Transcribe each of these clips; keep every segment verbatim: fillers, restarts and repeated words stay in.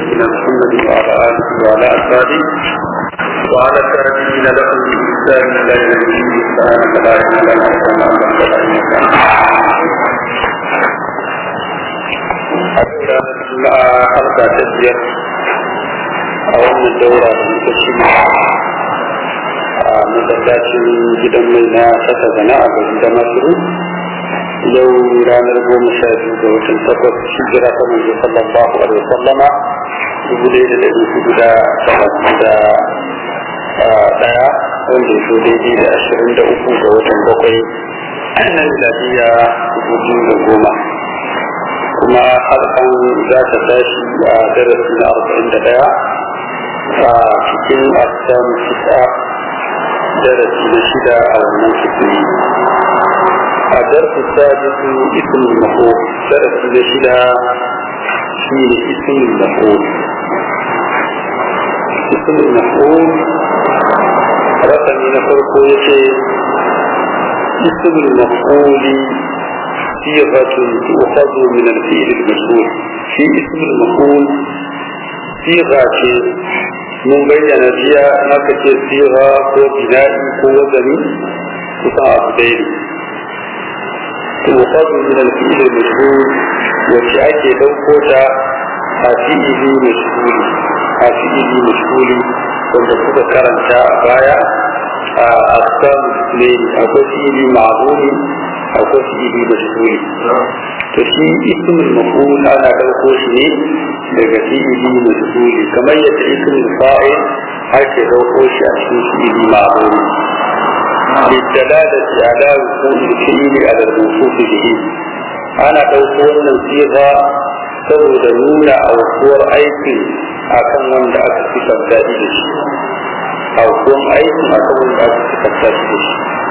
نبينا محمد وعلى آله وعلى أصحابه وعلى التابعين لهم بإحسان إلى يوم الدين. سبحانك لا علم لنا إلا ما علمتنا إنك أنت حلقة تسجيل أول الدورة المتشمة masallacin gidan mai na saka zana a garin da masu yau ranar goma sha biyu ga watan takwas hijira ta manzo sallallahu alaihi wasallama dubu ɗaya da ɗari hudu da talatin da ɗaya wanda ya zo daidai da ashirin da uku ga watan bakwai na miladiya dubu biyu da goma kuma harkan za ta tashi a darasi na arba'in da ɗaya a cikin asiyan fita درس نشيدا أو منصفي الدرس السادس اسم المفعول درس نشيدا في اسم المفعول اسم المفعول رقم نفرق يشي اسم المفعول صيغة تؤخذ من الفعل المشهور في اسم المفعول صيغة mun bayyana jiya maka ce siga ko bina'i ko wazani kusan abu ɗaya ne tuqadu min al-fi'l al-mashhur wacce ake ɗauko ta a fi'ili mashhuri a fi'ili mashhuri wanda kuka karanta a baya a aqsam ne akwai fi'ili ma'zumi akwai fi'ili mashhuri to shi ismul maf'ul ana ɗauko shi ne daga fi'ili mashhuri kamar yadda ismul fa'il ake dauko shi a cikin fi'ili ma'muri lidalalati ala wuqul fi'ili ala al-mawsuf bihi ana dauko wannan siga saboda nuna aukuwar aikin akan wanda aka sifanta da shi aukuwar aikin akan wanda aka sifanta da shi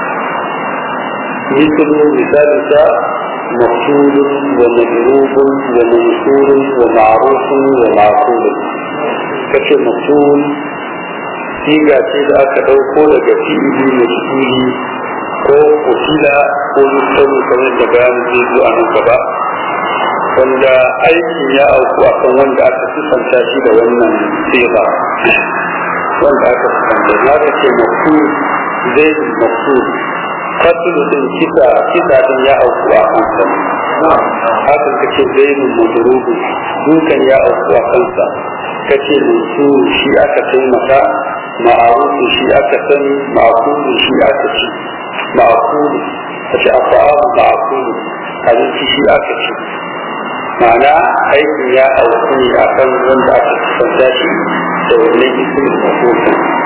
misalu misalisa مقتول ومضروب ومنصور ومعروف ومعقول كشف مقتول siga ce da aka ɗauko daga fi'ili mashhuri ko kutila ko musawu kamar da bayanin zai zo a nan gaba wanda aikin ya auku akan wanda aka sifanta shi da wannan siga wanda aka sifanta ya ga ce maqtul zai maqtul قتل din kisa kisa din ya auku a kansa haka kace zainul mudrubu dukan ya auku a kansa kace musu shi aka taimaka ma'arufu shi aka sani ma'qulu shi aka ci ma'qulu kace afa'u ma'qulu abinci shi aka ci ma'ana aikin ya auku ne akan wanda aka sanda shi da wannan ismul maf'ul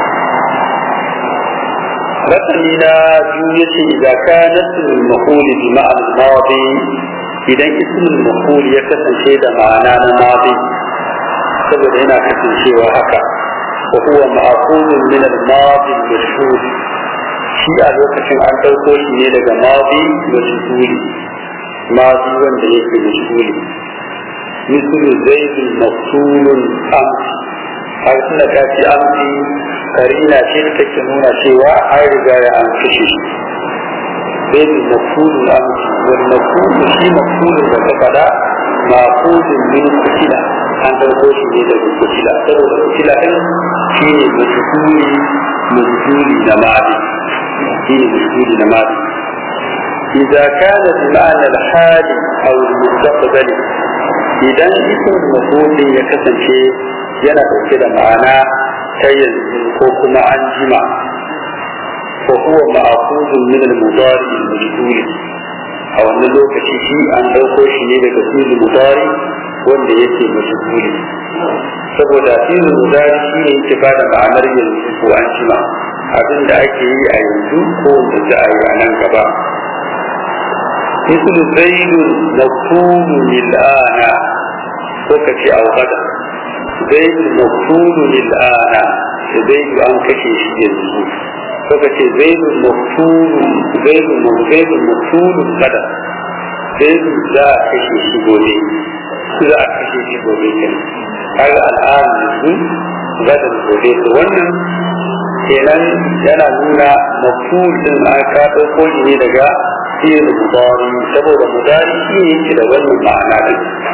رقمنا جوية إذا كان اسم المفعول بمعنى الماضي إذا اسم المفعول يكسن شيء معنى ماضي سبب هنا كسن شيء وهكا وهو مأخوذ من الماضي المشهور شيء الوقت أن توقف من الماضي مشهور ماضي وان ليس مشهور مثل زيد المقتول أمس har suna ta ce an fi karina ce da take nuna cewa an riga ya an kashe shi bai da mafulun amci wani mafulun shi mafulun da ta fada mafulun min kutila an ɗauko shi ne daga kutila saboda kutila ɗin shi ne majhuli majhuli na mali shi ne majhuli na mali إذا كان بمعنى الحال أو المستقبل إذا اسم المفعول يكسن شيء yana ɗauke da ma'ana ta yanzu ko kuma an jima ko kuwa ma'akuzun min al-mudari al-majhuli a wannan lokaci shi an ɗauko shi ne daga fi'il mudari wanda yake majhuli saboda fi'il mudari shi ne yake bada ma'anar yanzu ko an jima abin da ake yi a yanzu ko wanda za a yi a nan gaba mislu zaidun nakunu lil'ana ko kace au gada زيد مقتول الآن زيد أن كشي شيء فكشي زيد مقتول زيد زيد مقتول غدا زيد لا كشي شيء بولي لا كشي شيء بولي هذا الآن غدا بولي وانا kenan yana nuna mafhum din aka dauko shi ne daga fi'il mudari saboda mudari shi ne yake da wannan ma'ana din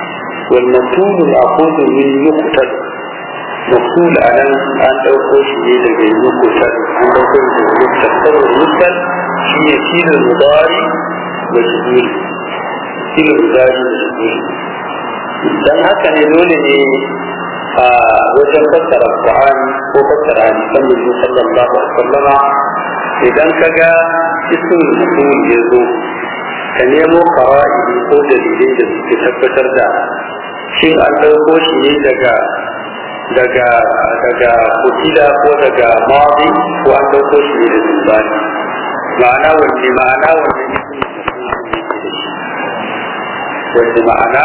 wal maqul al-aqud min yuqtal maqul anan an dauko shi ne daga yuqtal an dauko shi daga yuqtal saboda yuqtal shi ne filin mudari da shugul filin mudari da shugul dan haka ne dole ne a wajen fassara Qur'ani ko fassara hadisan Nabi sallallahu alaihi wasallama idan kaga ismul maf'ul yazo ka nemo qawaidi ko dalilai da suke tabbatar da shin an dauko shi ne daga daga daga kutila ko daga madi ko an dauko shi ne daga zubani ma'ana wanne ma'ana wanne wanne ma'ana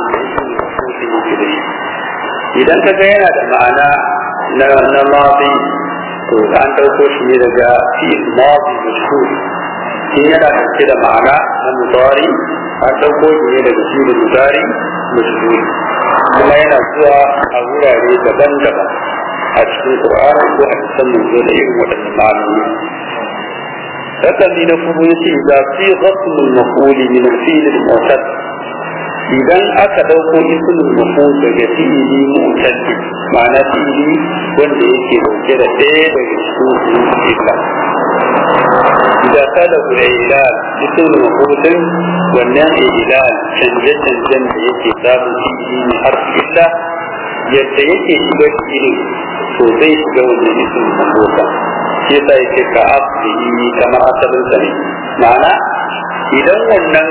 idan ka ga yana da ma'ana na na madi to an dauko shi ne daga fi'il madi mashhur in yana dauke da ma'ana na mudari an dauko shi ne daga fi'il mudari mashhur kuma yana zuwa a wurare daban-daban a cikin Qur'ani ko a cikin manzo da irin waɗannan ma'anoni فالذين يقولون إذا صيغة المفعول من الفعل المعتد إذا أكدوك اسم المفعول بجفعه معتد معنى فعله وانده يكيرو كده ايه بجسوه إلا إذا كاله الإعلال اسم المفعول والنام إعلال شنجة جنب يكتاب فيه من حرف إلا يتيكي شبه إليه سوزي شبه من اسم المفعول yasa yake ka asli kamar asalin sa ne ma'ana idan wannan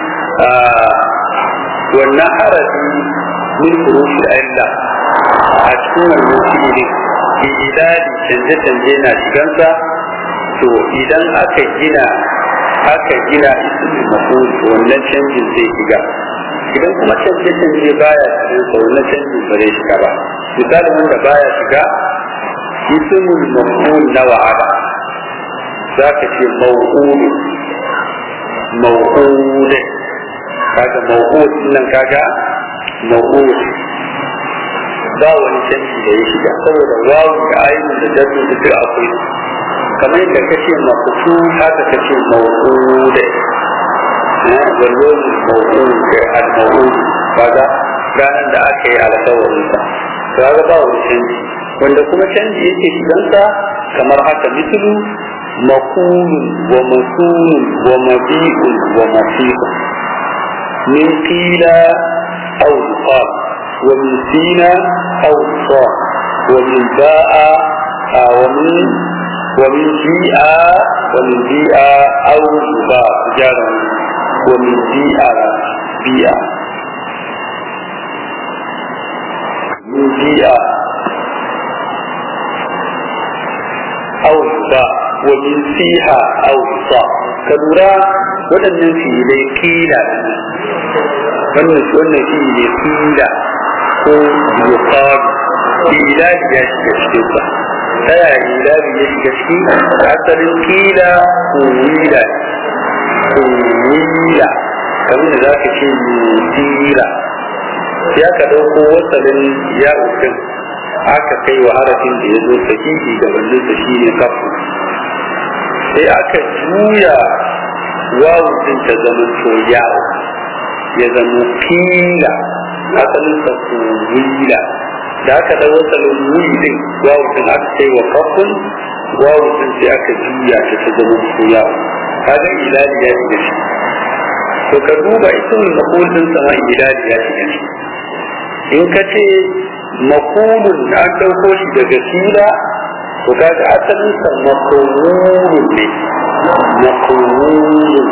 wannan harafi min furushi illa a cikin wannan fi'ili idadi canje canje na shigansa to idan aka gina aka gina ismul maf'ul wannan canjin zai shiga idan kuma canje canje baya cikin sa wannan canjin ba zai shiga ba misali wanda baya shiga اسم المفعول نوعا ذاك شيء موعود موعود كذا موعود إنن كذا موعود ba wani canji da ya shiga saboda wawu da ainihin da jaddu da duk akwai kamar yadda kace mafutu haka kace mawude na walwal mawude al-mawud kaga ranar da aka yi alƙawarin sa kaga ba wani canji wanda kuma canji yake shigansa kamar haka mislu maqulun wa masulun wa mabi'un wa mafiqun min qila aw qal wa min sina aw sa wa min ba'a wa min wa min ji'a wa min ji'a aw ba jaran wa min ji'a bi'a min ji'a أو الصاء ومن فيها أو الصاء كدورا ودن في ليكيلا wannan wannan shi ne kila ko yuqad ilal ya shiga cikin sa taya ilal ya shiga cikin asalin kila ko wila ko wila kamar da zaka ce kila ya ka dauko wasalin ya ukin aka kai wa harafin da ya zo sahihi da wannan da shi ne kafu sai aka juya wawu din ta zama to yawo ya zama kila asalin sa wila da aka dawo salon wili din wawu din aka kai wa kafun wawu din sai aka juya ta ta zama to yawo kaga ilali ya shiga shi to ka duba ismul maqul din sama ilali ya shiga shi in ka ce maqulun an dauko shi daga sila to kaga asalin sa maqulun ne maqulun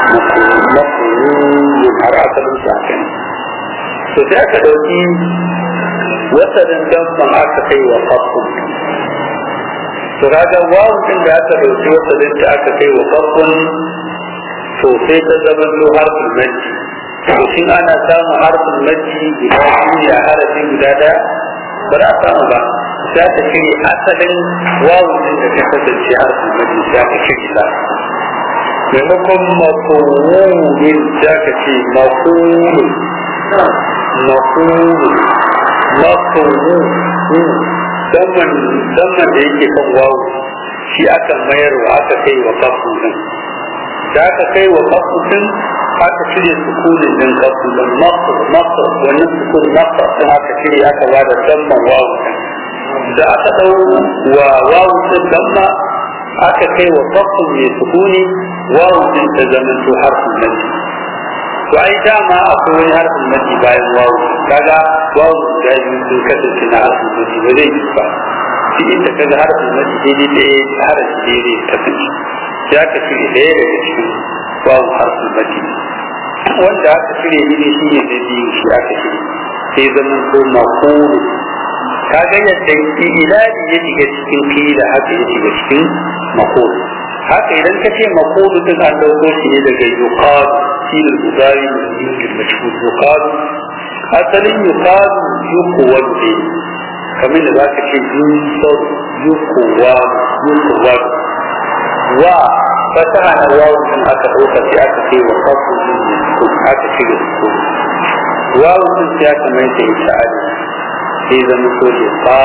maqulun har asalin sa kan to sai aka dauki wasalin damban aka kai wa qafun to kaga wawu din da aka dauki wasalin da aka kai wa qafun to sai ta zama to harfin majji to shin ana samun harfin majji guda biyu a harafin guda daya ba za a samu ba za ta shiri asalin wawun din da ta kasance harfin majji za ta shiri ta maimakon makonin za ka ce makonin makonin makonin zaman da yake kan wawu shi aka mayarwa aka kai wa kafin da aka kai wa kafin aka cire sukunin din kafu da masar masar wannan sukunin masar sun aka cire aka ba da damman wawu da aka dau wa wawu din damma aka kai wa kafu mai sukuni wawu din ta zaman to harfin maji to ai dama akwai wani harfin maji bayan wawu kaga wawu da yi sun kasance na harfin maji ba zai yi ba shi inda kaga harfin maji daidai ɗaya harfin daidai kasance ya ka cire ɗaya daga cikin wawu harfin maji wanda aka cire ne shi ne da biyu shi aka cire sai zaman ko makulu kaga yadda ilali ya shiga cikin fila haka ya shiga cikin makulu haka idan ka ce makulu din an dauko shi ne daga yuqad fil mudari min mashhur yuqad asalin yuqad yuqwad ne kamar da zaka ce yusar yuqwad yuqwad wa fataha na wawu din aka dauka sai aka ce wa qafu aka shiga su wawu din sai aka mai ta isha'ali sai zama so ne ba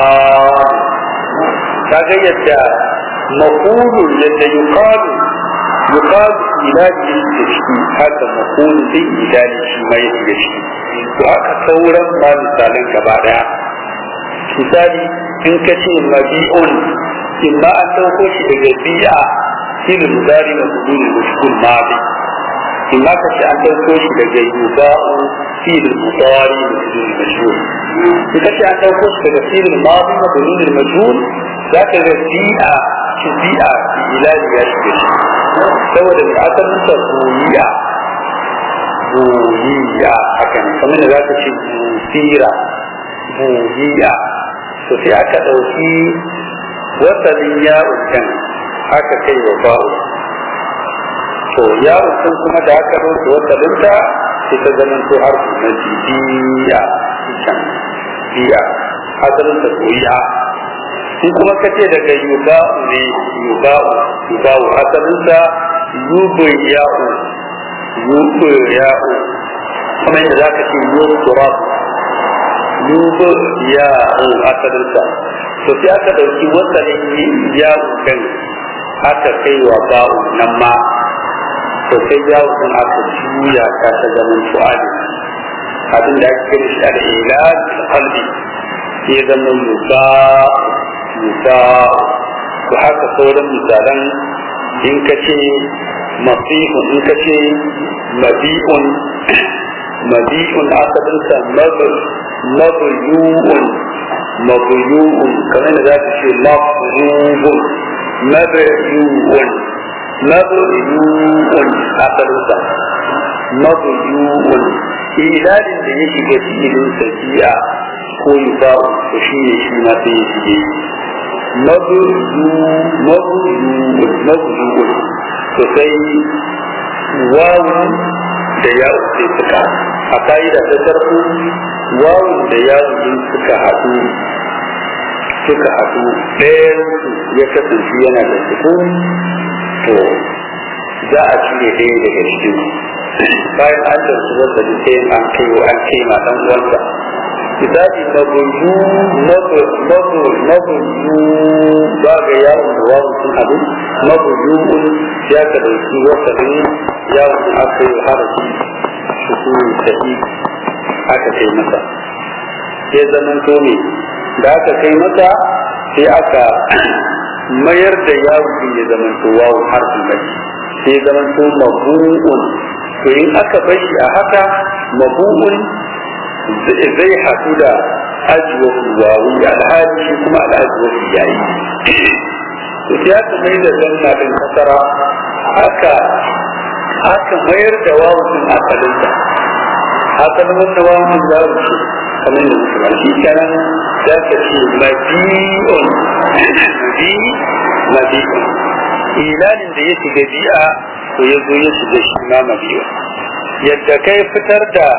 kaga yadda maqulu yadda yuqalu yuqalu ilaji da shi haka maqulu din ilaji shi mai da shi to haka sauran ma misalan gaba daya misali in ka ce mabi'un in ma an dauko shi daga bi'a fil mudari wa hudud al-mashhur madi in ma kace an dauko shi daga yuba'u fil mudari wa hudud al-mashhur in kace an dauko shi daga fil madi wa hudud al-mashhur zaka ga bi'a shi bi'a fi ilahi ya shiga shi saboda da asalin sa buyiya buyiya hakan kamar da zaka ce busira buyiya to sai aka dauki wasalin ya'un kan aka kai wa ba'u to yawon sun kuma da aka rufe wata linta sai ta zama to harfi na biya can biya asalin ta koya in kuma ka ce daga yuba'u ne yuba'u yuba'u asalin ta yubaya'u yubaya'u kuma yadda za ka ce yusurab yubaya'u asalin ta to sai aka ɗauki wasalin yawon kan aka kai wa ba'u nan ma to sai yawo din aka juya ta ta zaman su'ali abin da ake kira shi al-ilal qalbi ya zama yusa yusa to haka sauran misalan in ka ce masihun in ka ce mabi'un mabi'un asalinsa mabuyu'un mabuyu'un kamar da za ta ce mabuyu'un mabuyu'un mabuyu'un asalinsa mabuyu'un ilalin da ya shiga cikin sabi'a ko yi ba'u to shi ne shi ma sai ya shige mabuyu'un mabuyu'un to sai wawu da yawu sai suka a ka'ida ta sarfu wawu da yawu suka haɗu suka haɗu ɗayan ya kasance yana da sukun to za a cire ɗaya daga cikin bayan an da su wanda da ɗayan an kai wa an kai ma ɗan uwansa misali mabuyu mabu mabuyu ba ga yawon da wawon sun haɗu mabuyu ya ka ɗauki wasannin yawon da aka yi harafi shukuru sahi aka kai masa sai zaman to ne da aka kai masa sai aka mayar da yawon ya zaman to wawon harfin mai sai zaman to mabu'un to in aka bashi a haka mabu'un zai haɗu da ajiyar wawu alhali shi kuma al'ajiyar yayi to sai aka mai da zanna ɗin kasara aka aka mayar da wawun asalinsa asalin wannan wawun za mu ce kamar da mutum shi kenan za ka ce mabi'un mabi mabi'un ilalin da ya shiga bi'a to ya zo ya shiga shi ma mabi'un yadda kai fitar da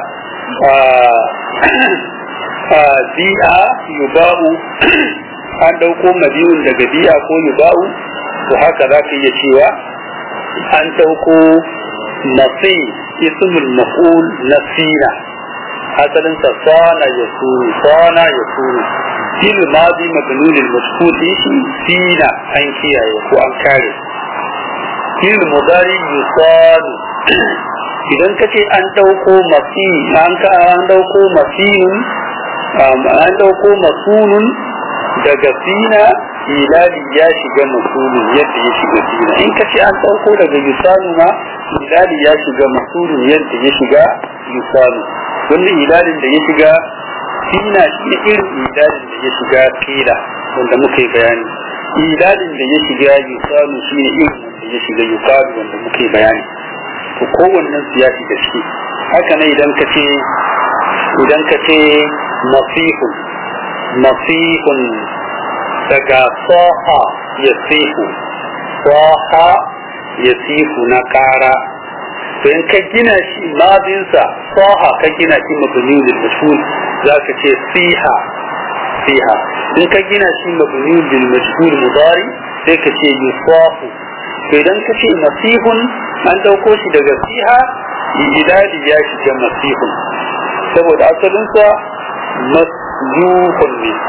bi'a yuba'u an ɗauko mabi'un daga bi'a ko yuba'u to haka za ka iya cewa an ɗauko nasi ismul maf'ul nasina asalin sa sana yasuru sana yasuru fil madi mabnun al mashhur shi sina an kiyaye ko an kare fil mudari yusadu idan ka ce an ɗauko masi an ka an ɗauko masiyun an ɗauko masunun daga sina ilali ya shiga masunun yadda ya shiga sina in ka ce an ɗauko daga yusanu ma ilali ya shiga masunun yadda ya shiga yusanu wannan ilalin da ya shiga sina shi ne irin ilalin da ya shiga kila wanda muka yi bayani ilalin da ya shiga yusanu shi ne irin wanda ya shiga yukalu wanda muka yi bayani to kowannen su ya shiga ciki haka ne idan ka ce idan ka ce nasihun nasihun daga saha ya sihu saha ya sihu na kara to in ka gina shi madinsa saha ka gina shi mabniun lil mashhur zaka ce siha siha in ka gina shi mabniun lil mashhur mudari sai ka ce yusahu to idan ka ce nasihun an dauko shi daga siha idadi ya shiga nasihun saboda asalinsa masyuhun ne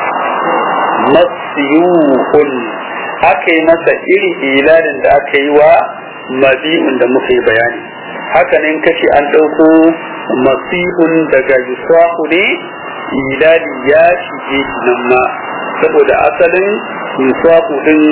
masyuhun aka yi masa irin ilalin da aka yi wa mabi'un da muka yi bayani haka ne kace an ɗauko masihun daga yusahu ne ilali ya shige nan ma saboda asalin yusahu din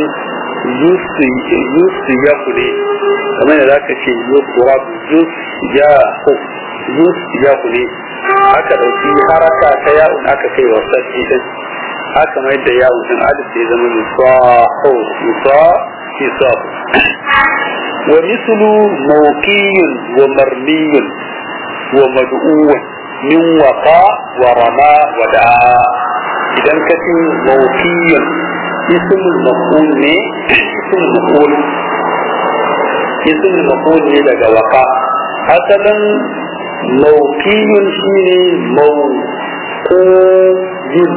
yusu ya kule kamar da zaka ce yusrabu yusu yusu ya kule aka ɗauki haraka ta ya'un aka kai wa sarki din haka mai da yawon din alif sai zama yusahu yusa yusahu wa mislu mawqiyun wa marmiyun wa mad'uun min waqa wa rama wa da'a idan ka ce mawqiyun ismul maf'ul ne ismul maf'ul ismul maf'ul ne daga waqa asalin mawqiyun shine mawqiyun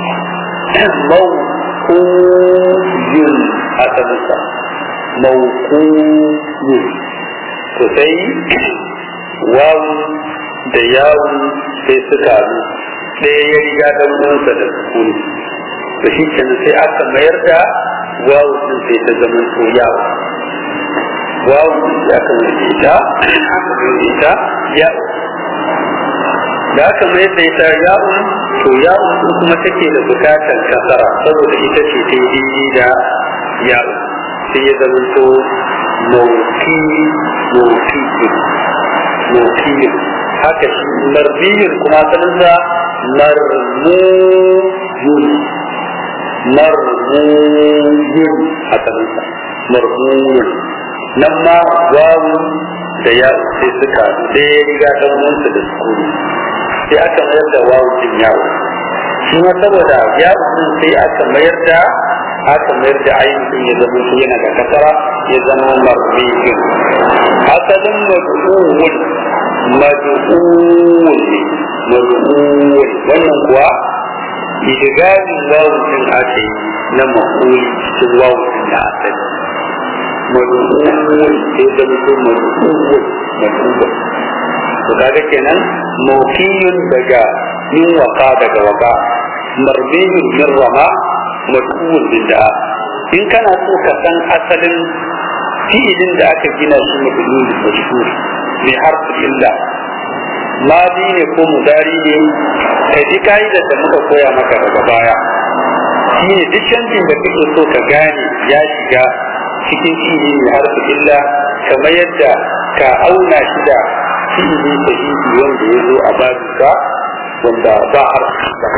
mawquyun asalinsa mawquyun to sai wawu da yawu sai suka haɗu ɗaya ya riga ɗan uwansa da sukuni to shi kenan sai aka mayar da wawu din sai ta zama to yawu wawu din aka mayar da ita aka mayar da ita yawu da aka mayar da ita yawu to yawu kuma take da bukatar kasara saboda ita ce ta yi da yawu sai ya zama to mawki mawki mawki haka shi marbiyin kuma saninsa marmuyun marmuyun a saninsa marmuyun nan ma wawu da yawu sai suka sai ya riga ɗan uwansa da sukuni sai aka mayar da wawu din yawo shi ma saboda yawo din sai aka mayar da aka mayar da ainihin ya zama shi yana da kasara ya zama marmiyin asalin mad'uwun mad'uwun mad'uwun wannan kuwa idigagin wawu din ake na makuli cikin wawu din da asali mad'uwun sai zama shi mad'uwun mad'uwun to kaga kenan mawkiyun daga min waka daga waka marbiyun min rama mad'uwun bid'a in kana so ka san asalin fi'ilin da aka gina shi mad'uwun mashhur mai harfi illa madi ne ko mudari ne kai ji kaidar da muka koya maka daga baya shine duk canjin da kake so ka gane ya shiga cikin fi'ili mai harfi illa kamar yadda ka auna shi da fi'ili sahihi wanda ya zo a babinka wanda ba harfi ba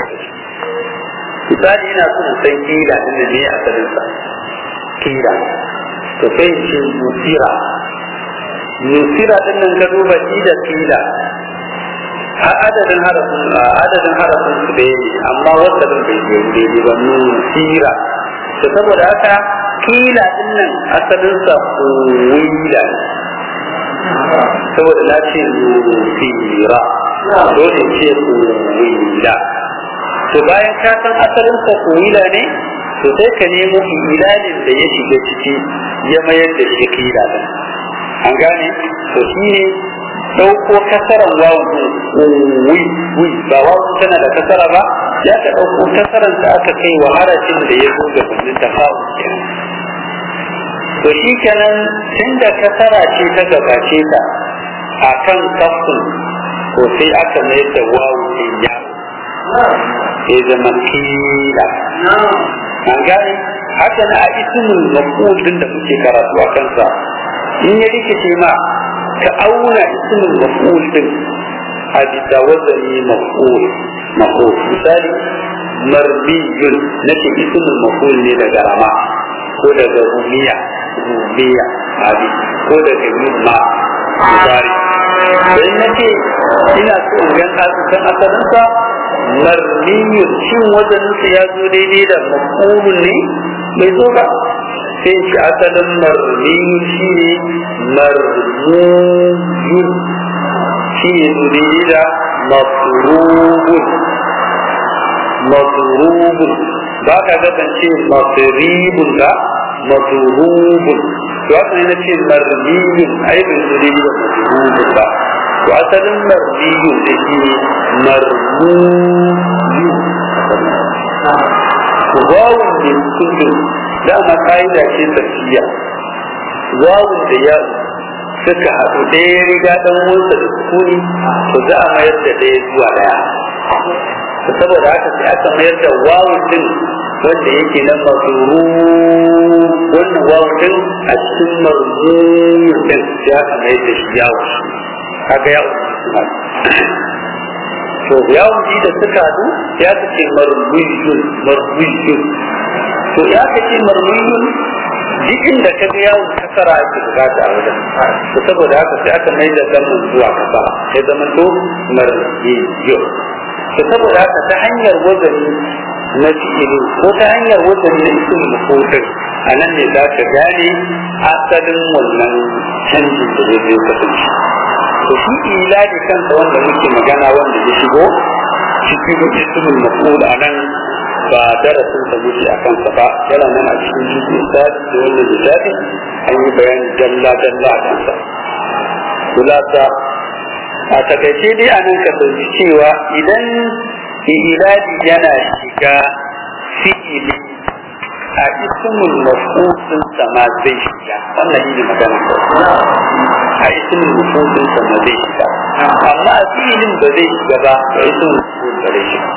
misali ina so in san kila din ne a salinsa kila to sai shi nusira nusira din nan ka duba shi da kila a adadin harafin adadin harafin su da ne amma wanda din bai yi daidai ba nusira to saboda haka kila din nan asalinsa wila saboda na ce nusira dole ce wila to bayan ka san asalin sa wila ne to sai ka nemo ilalin da ya shiga ciki ya mayar da shi kila din an gane to shi ne dauko kasaran wawu wi wi ba wawu tana da kasara ba ya ka dauko kasaran da aka kai wa harafin da ya zo gabanin tafawu to shi kenan tunda kasara ce ta gabace ta akan kafin ko sai aka mai da wawu din ya sai zama kila an gane haka na a ismul maf'ul din da muke karatu a kansa in ya rikice ma ka auna ismul maf'ul din a bisa wazani maf'ul maf'ul misali marbiyun nake ismul maf'ul ne daga rama ko daga rumiya rumiya abi ko daga yumma misali sai nake ina so in ga kan asalinsa marmiyun shin wazaninsa ya zo daidai da maf'ulun ne bai zo ba sai shi asalin marmiyun shi ne marmuyun shi ne zo daidai da mafrubun mafrubun ba ka gabance mafribun ba mafrubun to haka ne na ce marmiyun ai bai zo daidai da mafrubun ba to asalin marmiyun da shi ne marmuyu wawun ne kullum dama ka'ida ce tafiya wawun da ya suka haɗu ɗaya riga ɗan wansa da sukuni to za a mayar da ɗaya zuwa ɗaya saboda haka sai aka mayar da wawun din wanda yake na mazuru wannan wawun din a cikin marmuyu din sai aka mayar da shi yawo kaga yawo to yawon ji da suka haɗu ya ce marmuyun marmuyun to ya ce marmuyun jikin da ka ga yawon kasara ake bukata a wajen to saboda haka sai aka mai da zaman zuwa kasa sai zama to marmuyun to saboda haka ta hanyar wazani na fi'ili ko ta hanyar wazani na isin mafotar a nan ne za ka gane asalin wannan canjin da zai kasance to shi iladi kansa wanda muke magana wanda ya shigo cikin ismul maf'ul anan ba darasin sa muke a kansa ba yana nan a cikin jikin sa da wannan littafi an yi bayani dalla dalla a kansa kulasa a takaice dai anan ka sauki cewa idan iladi yana shiga fi'ili a ismul maf'ul din sa ma zai shiga wannan shi ne magana a ismul maf'ul din sa ma zai shiga amma a fi'ilin ba zai shiga ba a ismul maf'ul ba zai shiga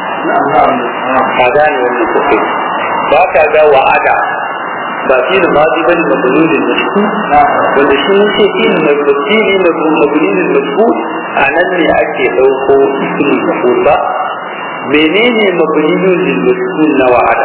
ka gane wannan sosai ba ka ga wa'ada ba fi'il madi bane mabnun mashhur wanda shi ne ce fi'il mabnun mabnun mashhur a nan ne ake dauko ismul maf'ul ba menene mabnun mashhur na wa'ada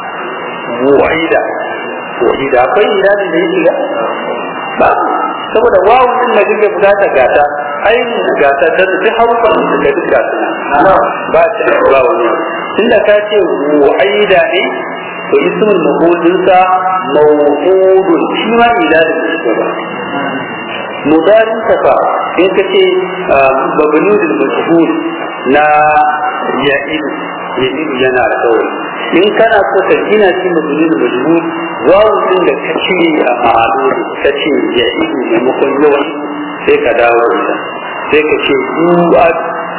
wa'ida wa'ida akwai iradin da yake ga ba saboda wawu din da kake bukata gata ainihin gata ta duk harufan da ka duka suna ba ta da ba wani tunda ka ce wa'ida ne to ismul maf'ulin sa mawqudun shi ma iradin da yake ba mudarin ta fa in ka ce mabnul mashhur na ya'id ya'id yana da kawai in kana so ka gina shi mabnul majhul wawu din da ka cire a ma'alul ka ce ya idu maimakon yawan sai ka dawo ita sai ka ce yu'ad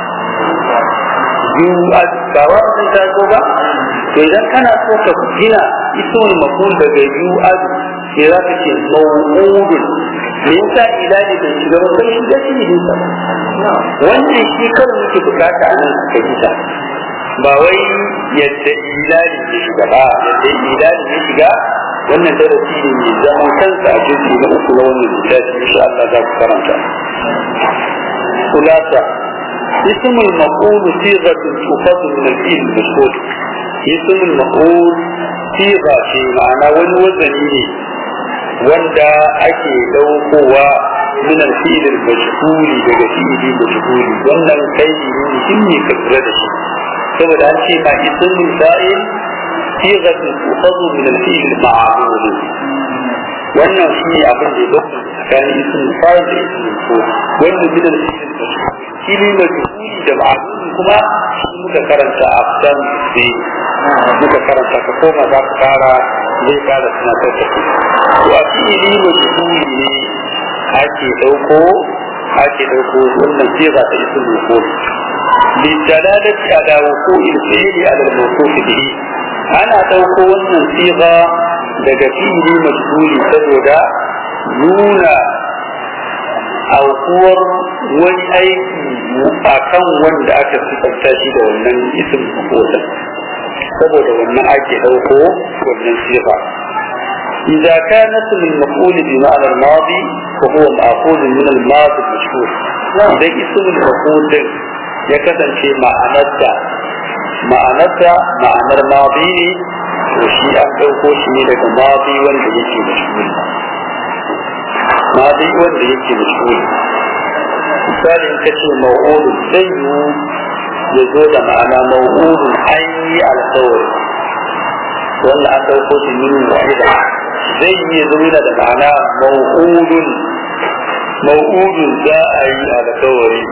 yu'ad ba wawu din ta zo ba to idan kana so ka gina ismul maf'ul daga yu'ad sai za ka ce maw'udun me yasa ilahi bai shiga ba sai shiga shi ne sa wannan shi kawai muke bukata a nan ka gita ba wai yadda ilali ya shiga ba yadda ilali ya shiga wannan darasi ne mai zaman kansa a jinsi na uku na wannan littafi insha Allah za ku karanta kulasa ismul maf'ul sighatun tufadu min al-fi'l al-mashhur ismul maf'ul sigha ce ma'ana wani wazani ne wanda ake daukowa min al-fi'l al-mashhur daga fi'li mashhur wannan kai ne muhimmi ka kula da shi saboda an ce ma ismul fa'il sighatun tukhadhu min al-fi'l al-ma'mul wannan shi abin da yake tsakanin ismul fa'il da ismul maf'ul wannan min al-fi'l shi ne majhuli da ma'mul kuma shi muka karanta a kan sai muka karanta ka koma za ka fara zai fara suna tattaki to a fi'ili majhuli ne ake dauko ake dauko wannan sigha ta ismul maf'ul للدلالة على وقوع الفعل على الموصوف به أنا توقع الصيغة daga fi'ili majhuli saboda nuna aukuwar wani aiki a kan wanda aka sifanta shi da wannan isim mafulan saboda wannan ake ɗauko wannan sifa. إذا كان اسم المفعول بمعنى الماضي فهو مأخوذ من الماضي المشهور. إذا اسم المفعول يكتب شيء معناته معناته معنى الماضي وشيء أكثر شيء لك ماضي وانت يكي مشهور ماضي وانت يكي مشهور. مثال إن كتب موعود زي يزود معنى موعود أي على الثور ولا أكثر شيء من واحدة zai iya zama da ma'ana mau'udun mau'udun za a yi alkawari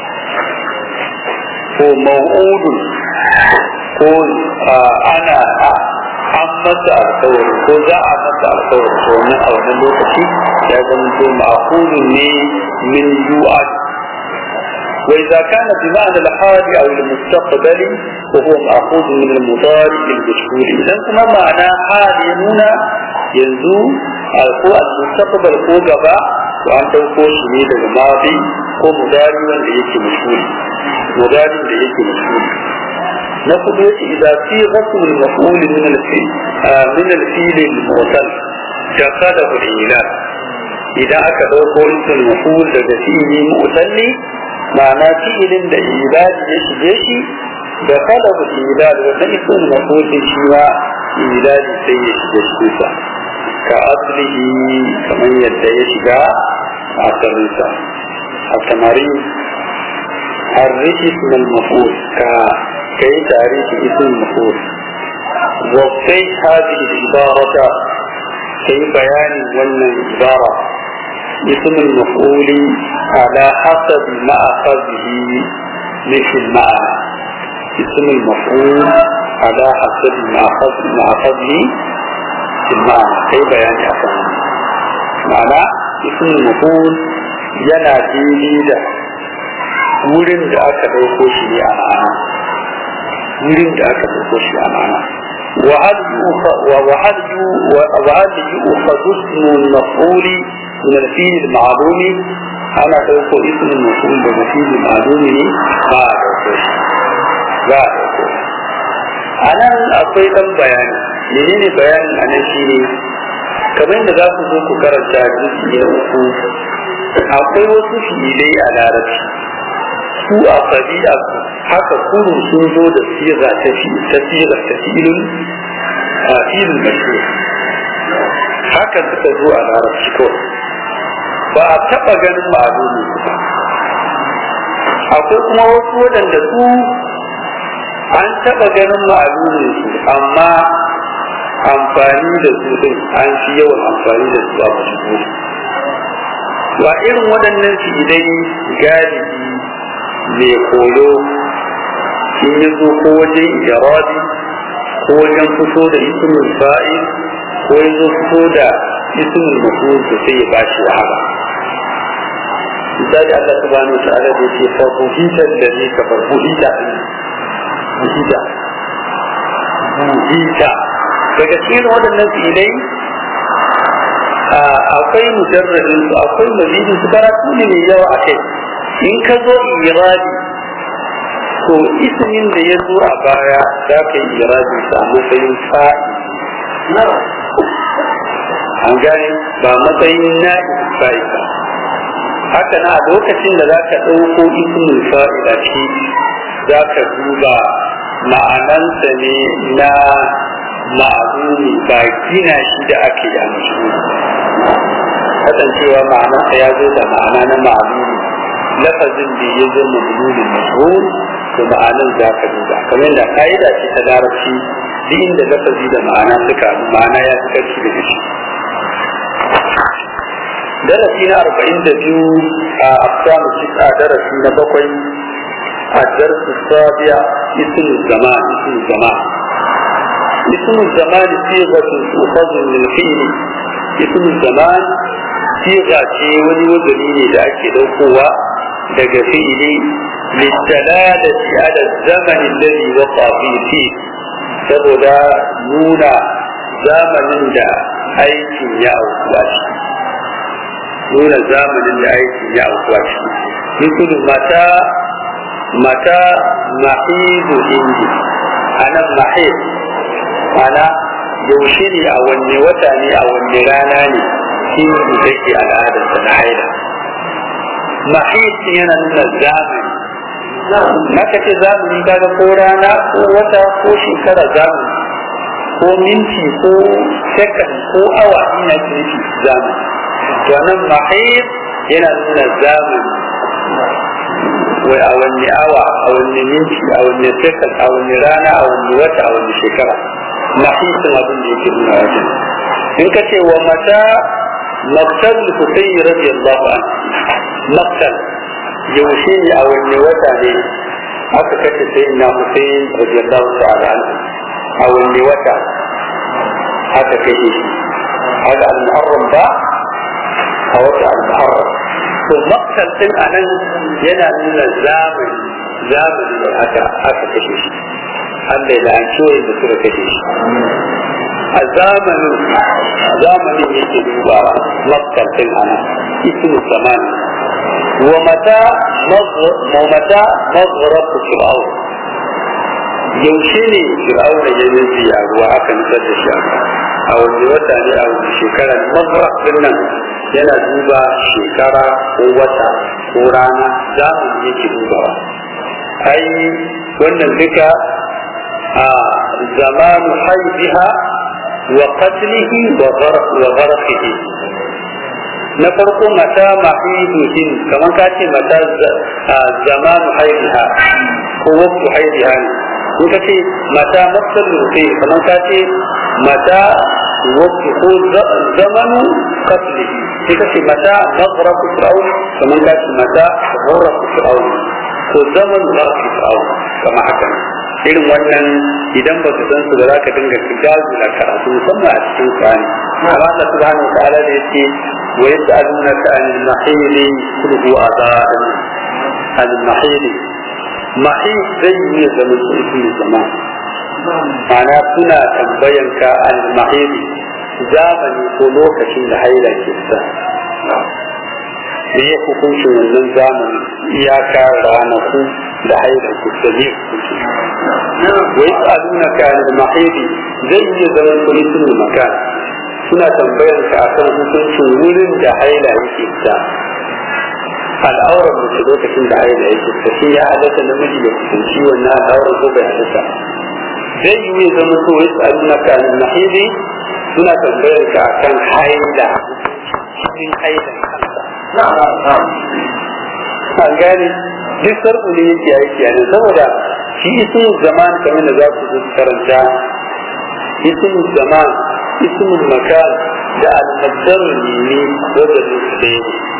ko mau'udun ko ana an masa alkawari ko za a masa alkawari ko wannan a wannan lokaci ya zama to ma'qulun ne min yu'ad wa idza kana bi ma'na al-hal aw al-mustaqbal fa huwa ma'qul min al-mudari al-mashhur idan kuma ma'ana hal yana yanzu ko al-mustaqbal ko gaba to an dauko shi ne daga madi ko mudari wanda yake mashhuri mudari da yake mashhuri na kudu yake idan fi ghasl al-maf'ul min al-fi'l min al-fi'l al-mu'tal dakhala al-ilal idan aka dauko ism maf'ul daga fi'li mu'talli ma'ana fi'ilin da ilal ya shige shi dakhala al-ilal wa ism maf'ul shi ma ilal sai ya shige shi ka aslihi kamar yadda ya shiga asalinsa a samari harriki sunan mafus ka kai tarihi isin mafus wasai hadi ibarata kai bayanin wannan ibara ismin mafuli ala hasabi ma'afazihi mishin ma'ana ismin maful ala hasabi ma'afazihi المعنى كيف يعني أفهم معنى اسم المفعول yana daidai da wurin da aka ɗauko shi ne a ma'ana wurin da aka ɗauko shi a ma'ana وهل يؤخذ اسم المفعول من الفيل المعلوم أنا ɗauko اسم المفعول daga الفيل المعلوم ne ba a ɗauko shi ba a ɗauko shi a nan akwai ɗan bayani menene bayanin a nan shine kamar yadda za ku zo ku karanta jinsi ya uku akwai wasu fi'ilai a larabci su a ɗabi'a haka kurun sun zo da siga ta fi ta siga ta filin a filin mashi haka suka zo a larabci ko ba a taɓa ganin ma'alumi ba akwai kuma wasu waɗanda su an taɓa ganin ma'alumi su amma amfani da su din an fi yawan amfani da su a mashi wa irin waɗannan fi'ilai galibi mai koyo in yi zo ko wajen irabi ko wajen fito da ismul fa'il ko ya zo fito da ismul maf'ul da sai ya bashi wahala misali Allah subhanahu wa ta'ala da yake fa buhita allazi kafar buhita buhita buhita daga cikin waɗannan fi'ilai akwai mujarradin su akwai mazidin su karatu ne mai yawa a kai in ka zo irabi to ismin da ya zo a baya za ka yi irabi sa a matsayin fa'i an gane ba matsayin na fa'i ba haka na a lokacin da za ka ɗauko ismin fa'i a ciki za ka duba ma'anansa ne na ma'azumi ba gina shi da ake yi a mashuru kasancewa ma'anarsa ya zo da ma'ana na ma'azumi lafazin da ya zo mabululin mashhur to ma'anar za ka duba kamar da ka'ida ce ta larabci duk inda lafazi da ma'ana suka ma'ana ya fi karfi daga shi darasi na arba'in da biyu a afsamu a darasi na bakwai a darsu sabiya ismu zaman ismu zaman ismu zaman sigatu tukhadhu min fi'li ismu zaman siga ce wani wazani ne da ake daukowa daga fi'ili littalalati ala zamani alladhi waqa fihi saboda nuna zamanin da aikin ya auku a ciki nuna zamanin da aiki ya aukuwa ciki misali mata mata mahidu indi anan mahid ana yaushe ne a wanne wata ne a wanne rana ne hindu take al'adar ta na haila mahid yana nuna zamani maka ce zamani kaga ko rana ko wata ko shekara zamani ko minti ko second ko awa ina nufi zamani to nan mahid yana nuna zamani wai a wanne awa a wanne minti a wanne second a wanne rana a wanne wata a wanne shekara mahisin abin da yake nuna wajen in ka ce wa mata maktal Husayn radiyallahu anhu maktal yaushe ne a wanne wata ne aka kace sai na Husayn radiyallahu ta'ala anhu a wanne wata aka kace shi hada al-muharram ba a wata al-muharram to maktal din anan yana nuna zamani zamani da aka aka kace shi Allah ya la'anci wanda suka kashe shi a zamanin zamanin yake dubawa maktal din anan ismu zaman wa mata wa mata maghrib fir'aun yaushe ne fir'aun ya yi a ruwa aka nutsar da shi a wani wata ne a wani shekara maghrib din nan yana duba shekara ko wata ko rana zamanin yake dubawa ai wannan duka a zamanu haifiha wa qatlihi wa gharqihi na farko mata mahiduhin kamar ka ce mata zamanu haifiha ko waktu haifiha ne ko ka ce mata maqsadul kai kamar ka ce mata waktu ko zamanu qatlihi sai ka ce mata maghraq fir'aun kamar ka ce mata gharq fir'aun ko zaman gharq fir'aun kamar haka irin wannan idan ba ka san su ba za ka dinga gazu na karatu musamman a cikin Qur'ani amma Allah subhanahu wa ta'ala da yake wa yas'alunaka anil mahid qul huwa adhan al mahid mahid zai yi zama su ismi zaman ma'ana suna tambayan ka al mahid zamani ko lokacin da haila ke sa me ya hukuncin wannan zamani iyaka ranaku da haila ke da ne hukunci wa yas'alunaka anil mahid zai yi zaman su ismi makan suna tambayar ka akan hukuncin wurin da haila yake ta al'aurar mace lokacin da haila yake ta shi ya halatta namiji ya kusanci wannan al'aurar ko bai halatta zai yi ya zama so ya tsari na kanin mahidi suna tambayar ka akan haila cikin hailan kansa an gane duk sarku ne yake aiki a nan saboda shi isin zaman kamar da za ku zo karanta isin zaman ismul makan da al-masdar ne wanda ne su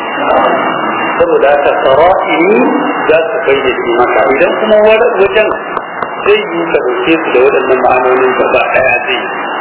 saboda haka sara'ini za su bayyana maka idan kuma wajen zai yi ka dauke su da waɗannan ma'anonin gaba ɗaya zai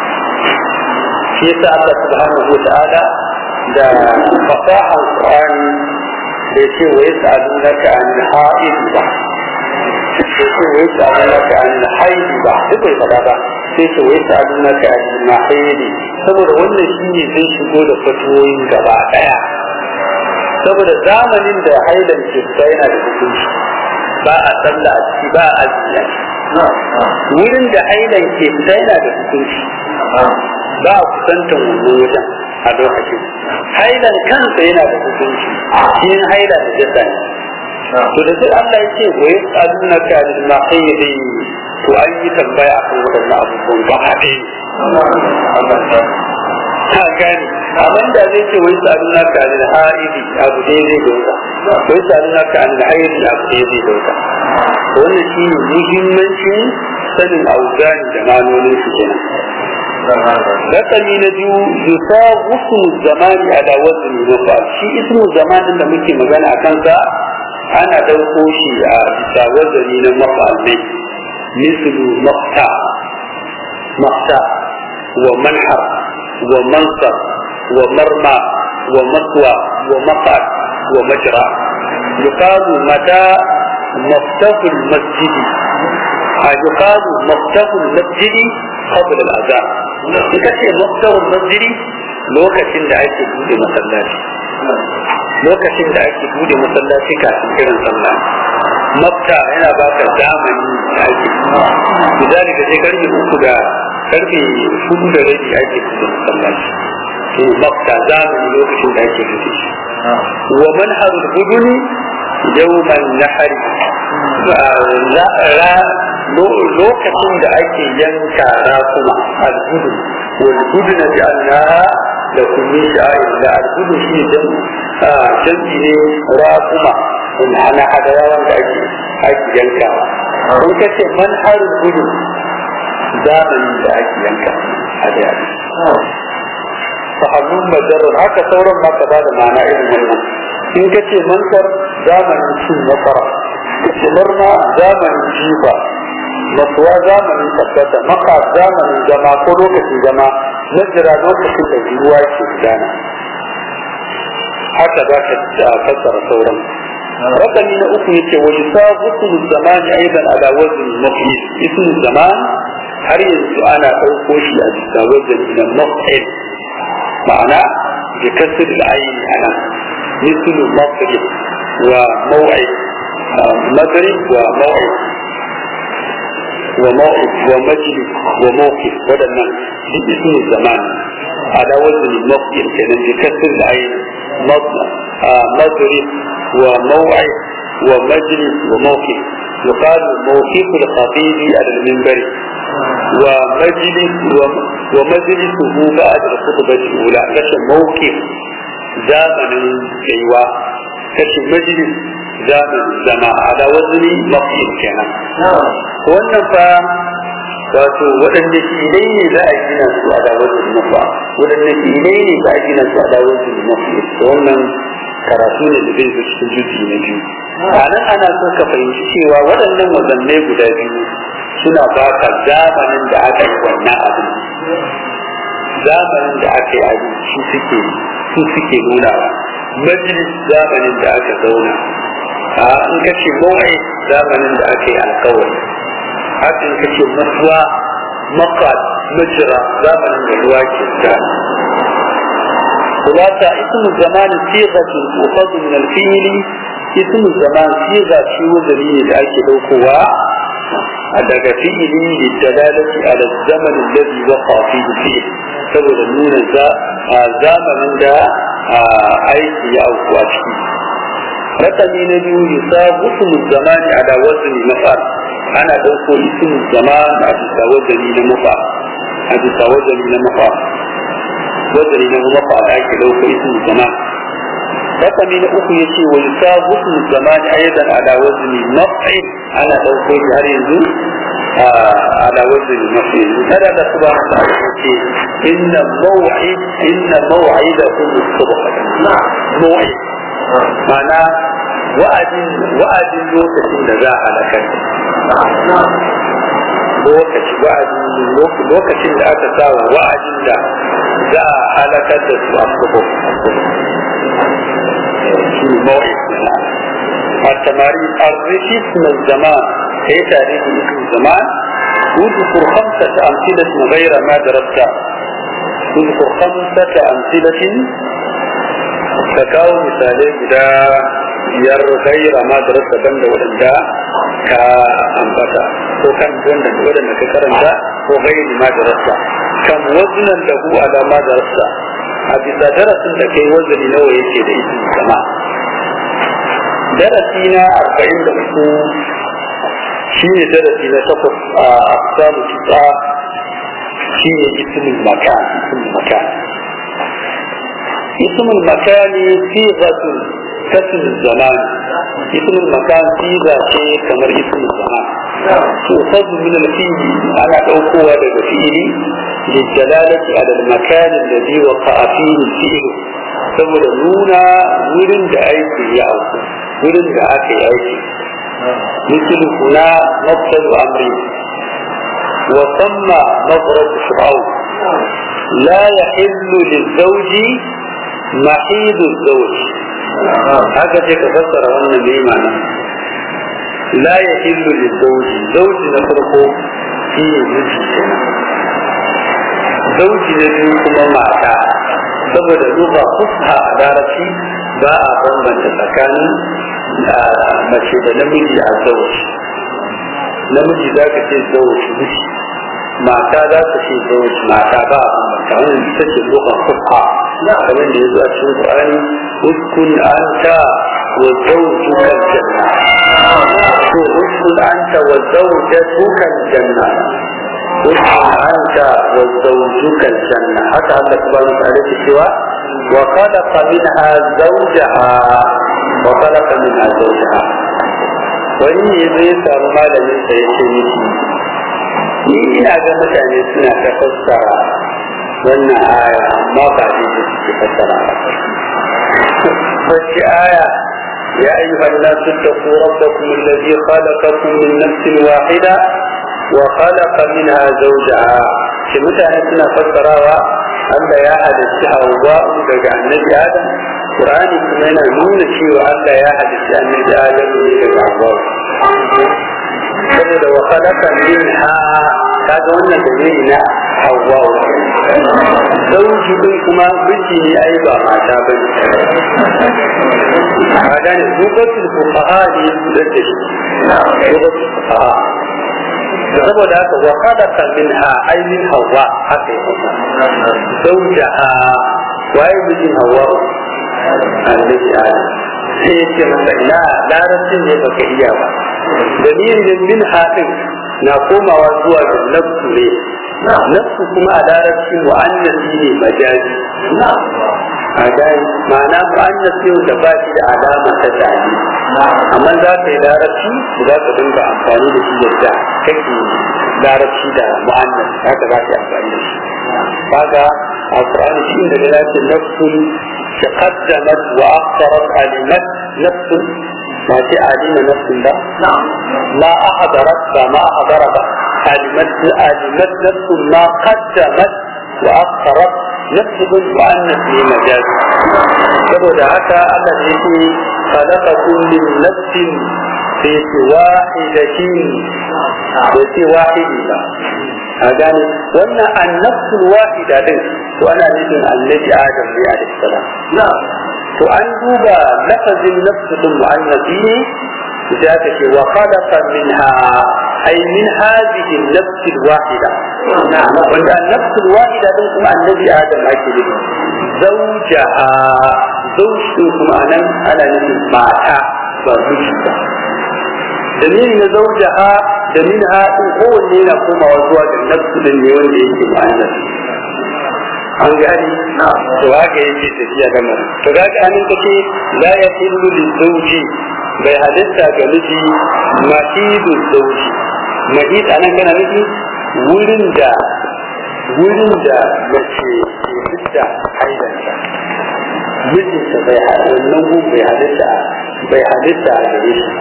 shi yasa Allah subhanahu wa ta'ala da fasahar Qur'ani da yake wa yas'alunaka an ha'id ba sai ce wa yas'alunaka an haid ba duk bai fada ba sai ce wai sa'adunaka al-mahidi saboda wannan shine zai shigo da fatuwoyin gaba daya saboda zamanin da hailan ke yana da hukunci ba a sallah a ciki ba a azumi wurin da hailan ke yana da hukunci ba a kusantan wannan wajen a lokacin hailan kansa yana da hukunci shi haila da jasa ne to da sai Allah yake wai sa'adunaka al-mahidi to an yi tambaya a kan waɗannan abubuwan ba a ɗaya ta gani amma da zai ce wai sa'aduna ka anil haidi abu ɗaya zai dauka wai sa'aduna ka anil haidi abu ɗaya zai dauka wannan shi ne muhimmancin sanin auzani da manonin su kenan rakami na biyu yusa ismu zamani ala wazni mafal shi ismu zamanin da muke magana a kansa ana ɗauko shi a bisa wazani na mafal ne مثل مقطع مقطع ومنحر ومنصر ومرمى ومطوى ومقعد ومجرى يقال متى مفتاح المسجد يقال مفتاح المسجد قبل الاذان كتير مفتاح المسجد لوكاشين da ake bude masallaci lokacin da ake bude masallaci kafin kiran sallah. Makka yana baka zamani da ake misali da sai karfe uku da karfe hudu da rabi ake bude masallaci. To Makka zamani lokacin da ake bude shi. Wa manharul buduni yawman nahari lokacin da ake yanka rakuma al-gudu wal guduna ja'alnaha da kulli sha'ir da al-gudu shi dan jam'i ne rakuma in ana hadaya wanda ake ake yankawa. Kun kace manharul gudu zamanin da ake yanka hadaya. Sahallun majarrun haka sauran ma ka bada ma'ana irin wannan. In kace mankar zamanin cin nasara kamar ma zamanin jifa masuwa zamanin tabbata maka zamanin zama ko lokacin zama na jira lokacin da ruwa ke gudana haka za ka fassara sauran rakami na uku yake wa yusabu zaman aidan ala wazn maf'il ismu zaman har yanzu ana ɗauko shi a bisa wazn na maf'il ma'ana bi kasr al-ayn ana mislu maf'il wa maw'id مغرب وموعد وموعد ومجلس وموقف ودنا باسم الزمان على وزن الموقف كان بكسر العين مغرب وموعد ومجلس وموقف يقال موقف الخطيب على المنبر ومجلس ومجلسه بعد الخطبة الأولى كشف موقف زمن أيوة كشف مجلس zaman zama ala wazni maf'il kenan wannan fa wato waɗanda ilai ne za a gina su ala wazni mafa waɗanda ilai ne za a gina su ala wazni maf'il wannan karatu ne da zai zo cikin juzi na biyu a nan ana so ka fahimci cewa waɗannan wazannai guda biyu suna baka zamanin da aka yi wannan abin zamanin da aka yi abin su suke su suke nuna majalis zamanin da aka zauna a in ka ce mawai zamanin da aka yi alkawari haka in ka ce masuwa maka majira zamanin da ruwa ke da kulata ismu zamani sigatun ukhadhu min al-fi'li ismu zaman siga shi wazari ne da ake daukowa daga fi'ili da dalalati ala zaman alladhi waqa fihi fi'l saboda nuna zamanin da aiki ya auku a ciki rakami na biyu yusabu ismu zamani ala wazni maf'al ana dauko ismu zaman a bisa wazni na maf'al a bisa wazni na maf'al wazni na maf'al ake dauko ismu zaman rakami na uku yace wa yusabu ismu zamani aidan ala wazni maf'il ana dauko shi har yanzu ala wazni maf'il kada da subhanahu wa ta'ala yace inna maw'id inna maw'idakum as-subh maw'id mana wa'adin wa'adin lokacin da za a halakar lokaci wa'adin lokacin da aka sa wa'adin da za a halakar da su a kubo shi mawai a tamari arziki na zama ta yi tarihi ismin zaman اذكر خمسة أمثلة غير ما درست اذكر خمسة أمثلة فكاو مثالي إذا biyar gaira ma da rasa banda waɗanda ka ambata ko kan wanda waɗanda ka karanta ko gairi ma da rasa kan wazunan da hu ala ma da rasa a bisa darasin da kai wazani nawa yake da isin sama darasi na arba'in da uku shi ne darasi na takwas a samu kitsa shi ne ismin makan ismin makan ismin makani sigatun اسم الزمان اسم المكان سيغا شيء كمر اسم الزمان تؤخذ من الفيل على أوقوة الفيل للدلالة على المكان الذي وقع فيه الفيل saboda nuna wurin da aiki ya auku wurin da aka yi aiki misali kuna mafsadu amri wa samma mafrad shu'aw la yahillu lizawji mahidu zawji haka ce ka fassara wannan mai mana la ya hillu li zauji zauji na farko shi ne miji kenan zauji na biyu kuma mata saboda duba fusha a larabci ba a bambanta tsakanin mace da namiji a zauci. Namiji za ka ce zauci miji, mata za ka ce zauci mata ba a bambanta. Wannan ita ce duba fusha kamar da ya zo a cikin Qur'ani, uskun anta wa zawjuka aljanna. To uskun anta wa zawjatuka aljanna. uskun anta wa zawjuka aljanna. Haka Allah subhanahu wa ta'ala ke cewa wa khalaqa minha zawjaha wa khalaqa minha zawjaha. Wani ne zai samu malamin sa ya ce miki ni ina ga mutane suna ta fassara wannan aya amma ba ne da suke fassara ba. Wacce aya ya ayyuhan nasu taqu rabbakum alladhi khalaqakum min nafsin wahida wa khalaqa minha zawjaha. Shi mutane suna fassarawa Allah ya halicci Hawwa daga annabi Adam. Qur'ani kuma yana nuna cewa Allah ya halicci annabi Adam ne daga Hawwa. Saboda wa khalaqa minha kaga wannan dalili na Hawwa. Zauji din kuma miji ne ai ba mata bane. Kaga ne dubatul fuqaha ne da take. Dubatul fuqaha. Saboda haka wa khalaqa minha ay min Hawwa haka yake. Zawjaha waye mijin Hawwa? Annabi Adam. Sai yake masa ina larabcin ne baka iya ba. Dalilin min haɗin na komawa zuwa ga nafsu ne. Nafsu kuma a larabci mu'annasi ne majazi. A gani ma'ana mu'annasi yau da ba shi da alama ta tani. Amma za ka yi larabci za ka dinga amfani da shi yadda kake larabci da mu'annasi haka za ka yi amfani da shi. Kaga a Qur'ani shi da ya ce nafsun taqaddamat wa aktarat alimat nafsun ما في عالم نفس الله ما أحضرت ما أحضرت علمت علمت نفس ما قدمت وأخرت نفس وأنت في مجاز saboda haka Allah ne yake khalaqakum min nafsin fi wahidatin da fi wahida a gane wannan an-nafsul wahida din to ana nufin annabi Adam ne alaihi salam to an duba lafazin nafsul mu'annabi ne da ta ce wa khalaqa minha ay min hadhihi an-nafs al-wahida wanda an-nafs al-wahida din kuma annabi Adam ake nufi zawjaha zawju kuma anan ana nufin mata ba miji ba dalilin na zawjaha da minha din kowanne yana komawa zuwa ga nafsul ne wanda yake mu'annabi an gani to haka yake tafiya da mu to ga anan kace la yahillu lizawji bai halitta ga miji mahidu zawji mahid anan kana miji wurin da wurin da mace ke fitta haidanta mijinta bai halitta wannan gun bai halitta bai halitta a gare shi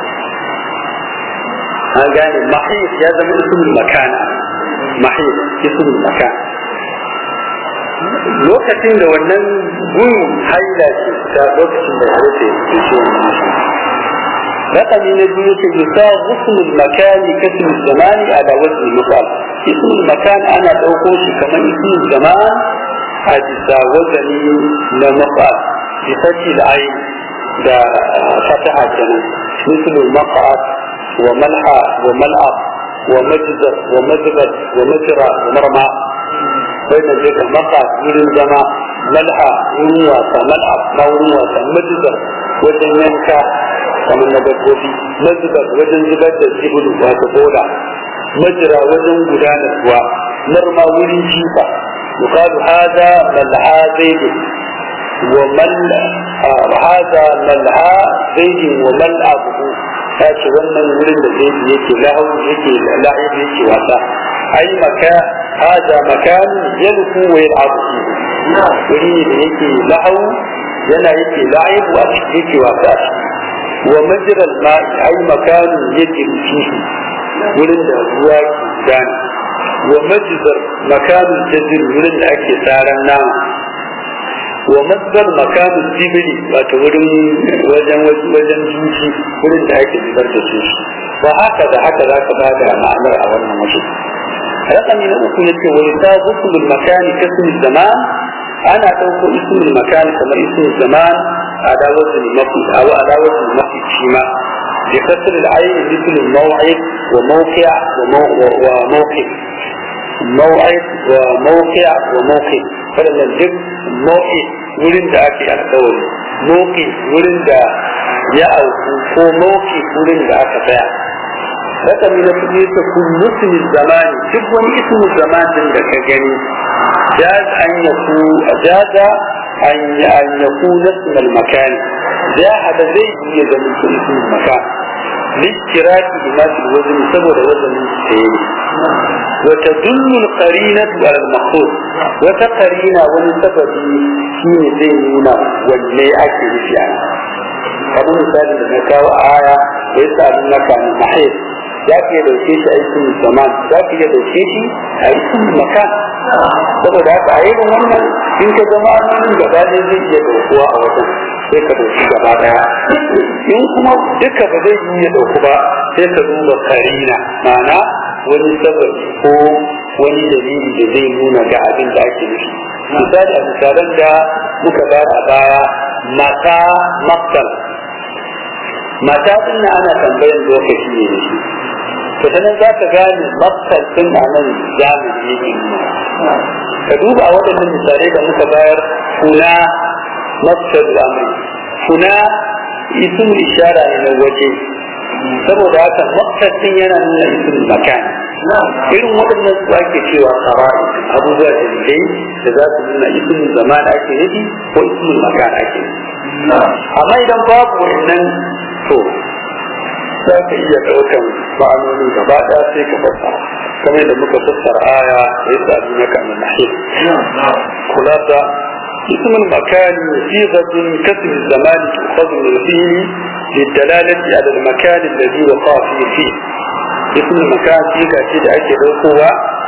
an gane mahid ya zama ismul makana mahid ismul makana lokacin da wannan gun haila ce ta lokacin da ya rufe ce wannan rakami na biyu ce yusa husnul makani kasmul zamani ala wajhi mufal ismul makan ana dauko shi kamar ismul zaman a bisa wazani na mafal bi fathi al-ayn da fataha kenan mislul maqat wa malha wa mal'ab wa majzar wa majzar wa majra wa marma bai da jika maka wurin zama mal'a wurin wasa mal'a na wurin wasa majizar wajen yanka kamar na dabbobi majizar wajen zubar da zibulu wato bola majira wajen gudanar ruwa marma wurin jifa yuqalu hada mal'a zaidin wa mal hada mal'a zaidin wa mal'a buhu tace wannan wurin da zaidi yake lahu yake la'ib yake wasa ai maka هذا مكان يلقو ويلعب فيه ولي يكي لهو ينا يكي لعب ويكي وفاش ومجرى الماء أي مكان يجري فيه ولن هو كان ومجزر مكان الجزر ولن أكي سارا نام ومصدر مكان الجبل وتورن وجن وجن جوشي ولن أكي سارا وهكذا هكذا كذا معنى أولنا مجد رقم من أكل ويسا غسل المكان كاسم الزمان ana ɗauko ismul makan kamar ismul zaman ala wazn mafi aw ala wazn mafi shima bi kasr al-ayn mithl al-maw'id wa mawqi' wa mawqi' maw'id wa mawqi' wa mawqi' wannan duk mawqi' wurin da ake alƙawari mawqi' wurin da ya auku ko mawqi' wurin da aka tsaya rakami na kuɗi ta kullu ismul zamani duk wani ismul zamanin da ka gani جاز أن يكون جاز أن أن يكون اسم المكان جاء هذا زي يزن اسم المكان لاشتراك بما في الوزن سبب وزن السيل وتدل القرينة على المقصود وتقرينة ولسبب في زيننا واللي أكل يعني kamar misali da na kawo aya da ya sami naka ne mahir za ka iya dauke shi a isin zaman za ka iya dauke shi a isin makan saboda haka a irin wannan in ka zama annanin gaba ɗaya zai iya daukuwa a wajen sai ka dauki gaba ɗaya in kuma duka ba zai iya dauku ba sai ka duba karina ma'ana wani sababi ko wani dalili da zai nuna ga abin da ake nufi misali a misalan da muka bayar a baya mata maktal mata din na ana tambayan lokaci ne da shi to sanan za ka gane maktal din a nan zamani yake nuna ka duba a waɗannan misalai da muka bayar kuna maktal zamani kuna isin ishara ne na waje saboda haka maktal din yana nuna isin makan irin waɗannan su ake cewa sara'i abubuwa da dalilai da za su nuna isin zaman ake nufi ko isin makan ake nufi amma idan babu wannan to za ka iya ɗaukan ma'anoni gaba ɗaya sai ka fassara kamar da muka fassara aya da ya sami na kamin nahil kula da اسم المكان صيغة كسر الزمان تؤخذ من فيه للدلالة على المكان الذي وقع فيه اسم المكان صيغة كده أكد هو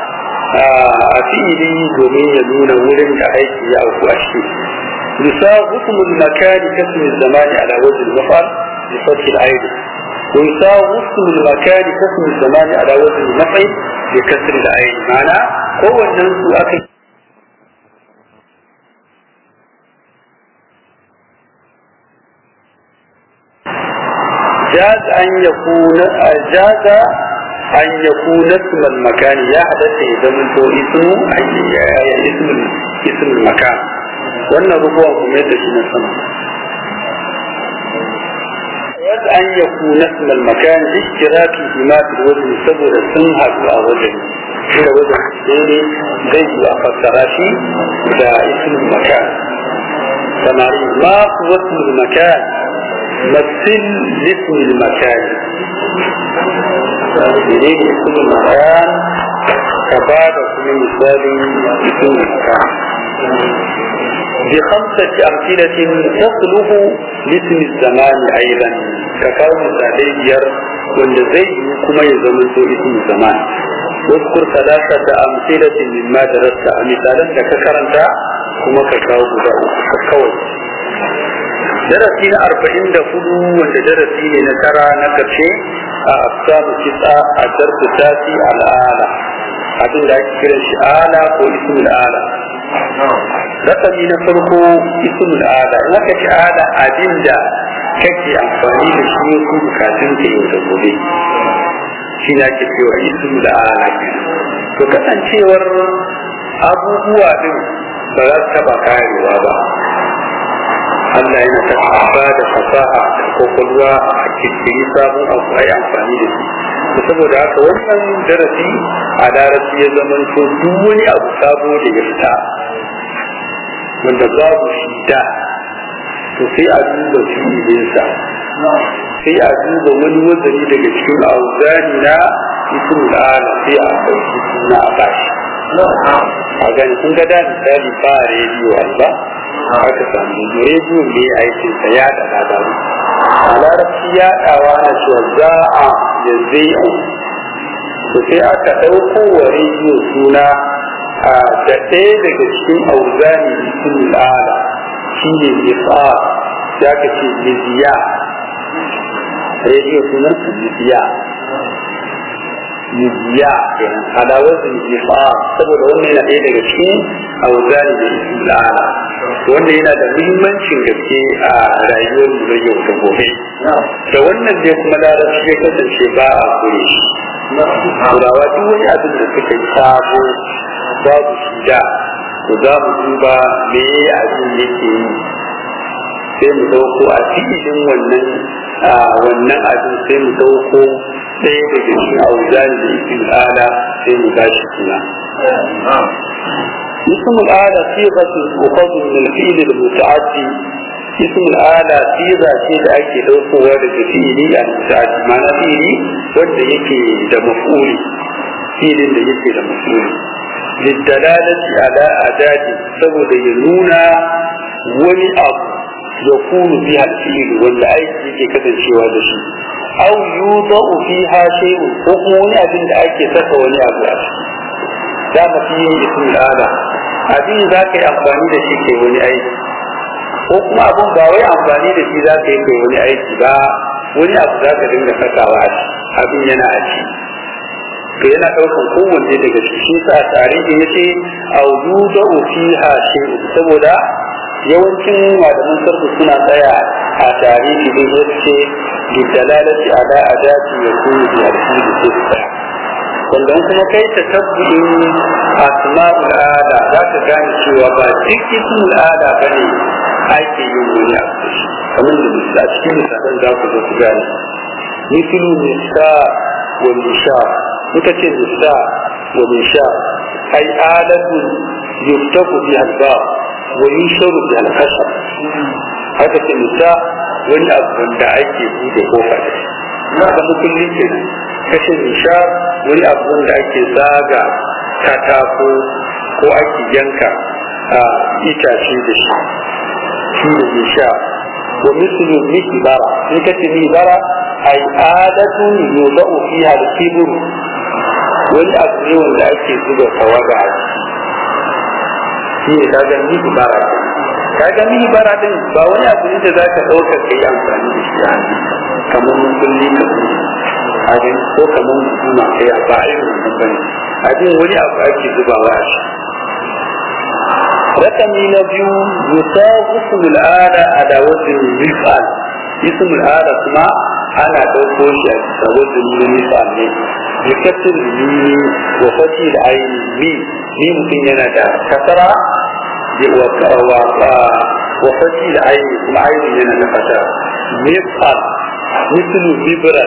فيه domin ya nuna wurin da aiki ya auku a shi يساوي اسم المكان كاسم الزمان على وجه المفعل بفتح العين ويساوي اسم المكان كاسم الزمان على وجه المفعل بكسر العين معنى هو الناس أكيد جاز أن يكون جاز أن يكون اسم المكان يحدث إذا من اسمه اسم اسم المكان wannan rubuwan kuma yadda shi na sama yadda an yi kuna sunan makan ishtiraki himatul wajen saboda sun haɗu a wajen inda wajen ne zai yi a fassara shi da ismin makan samari ma kuwa ismin makan matsil ismin makan ne ne ismin makan ka ba da kuma misalin ismin makan بخمسة أمثلة تصلح لاسم الزمان أيضا كقول مثالير والذي كما يزمن اسم الزمان واذكر ثلاثة أمثلة مما درست مثالا ككرنت كما كقول كقول درسين أربعين دخلوا وانت درسين نترى نكرشي أقسام تسعة الدرس التاسع الآلة abin da ake kiran shi ala ko ismul ala rakami na farko ismul ala in aka ci ala abin da kake amfani da shi ko bukatun ka yau da gobe shi na ke cewa ismul ala to kasancewar abubuwa din ba za su taba karewa ba Allah yana ta ba da fasaha da kokolwa a kirkiri sabon abu a yi amfani da shi saboda haka wannan darasi a larabci ya zama to duk wani abu sabo da ya fita wanda babu shi da to sai a duba fi'ilinsa sai a duba wani wazari daga cikin auzani na ismul ala sai a ɗauki suna a bashi a gani kun ga da misali ba rediyo alba aka samu rediyo ne aikinsa ya da labaru a larabci ya ɗawa na cewa za a da zai da sai aka ɗauko wa rediyo suna a da ɗaya daga cikin auzani cikin al'ada shi ne nisa ya ka ce liziya rediyo sunan su liziya yujiya kenan ala wazin jifa saboda wannan yana ɗaya daga cikin auzani da ismul ala wannan yana da muhimmancin gaske a rayuwar mu da yau da gobe da wannan ne kuma larabci ya kasance ba a kure shi turawa duk wani abin da suka yi sabo babu shi da to za mu duba me abin yake yi sai mu dauko a cikin wannan wannan abin sai mu dauko ɗaya daga cikin auzani da ismul ala sai mu bashi suna اسم الآلة صيغة تؤخذ من الفعل المتعدي اسم الآلة صيغة شيء أكي لو قوة فعلي المتعدي معنى فعلي وده يكي لمفعولي فعل ده يكي لمفعولي للدلالة على أداة سبب ينونا ولأب يكون فيها الفعل ولا أيكي يكي كتن شوى لشي أو يوضع فيها شيء وقوني أبن أيكي سكوني أبو dama fi yin ismul ala abin za ka yi amfani da shi kai wani aiki ko kuma abin ba wai amfani da shi za ka yi kai wani aiki ba wani abu za ka dinga sakawa a ci abin yana a ci to yana ɗaukar kowanne daga shi sa tarihi ya ce audu da fiha shi saboda yawancin malaman sarku suna tsaya a tarihi da ya ce bi dalalati ala adati yakunu bi alfili sai wanda kuma kai ta tabbin asma'ul ala za ka gane cewa ba duk ismul ala bane ake yin wani abu kamar da misali a cikin misalan za ku zo ku gane mislu nisa wa nisha muka ce nisa wa nisha ai alatu yuftaku bi alba wa yusharu bi alkashaf haka ce nisa wani abu da ake bude kofa da shi na ga mukulli kenan kashin nisha wani abu da ake zaga katako ko ake yanka a itace da shi shi da nisha wa mislu mihbara in kace mihbara ai adatu yuzau fiha al-kibr wani abu ne wanda ake zuba tawaga a shi ne kaga mihbara kaga mihbara din ba wani abu ne da zaka dauka kai amfani da shi a kamar mun kulli abin ko kamar hukuma kai a ba a yi wannan bane abin wani abu ake zubawa a shi rakami na biyu yusa ismul ala ala wajhin mif'al ismul ala kuma ana dauko shi a bisa wajhin mif'al ne yakatul mimi wa fati da aini mi mi mutum yana da kasara wa wa fati da aini kuma aini yana da kasara mif'al mislu vibra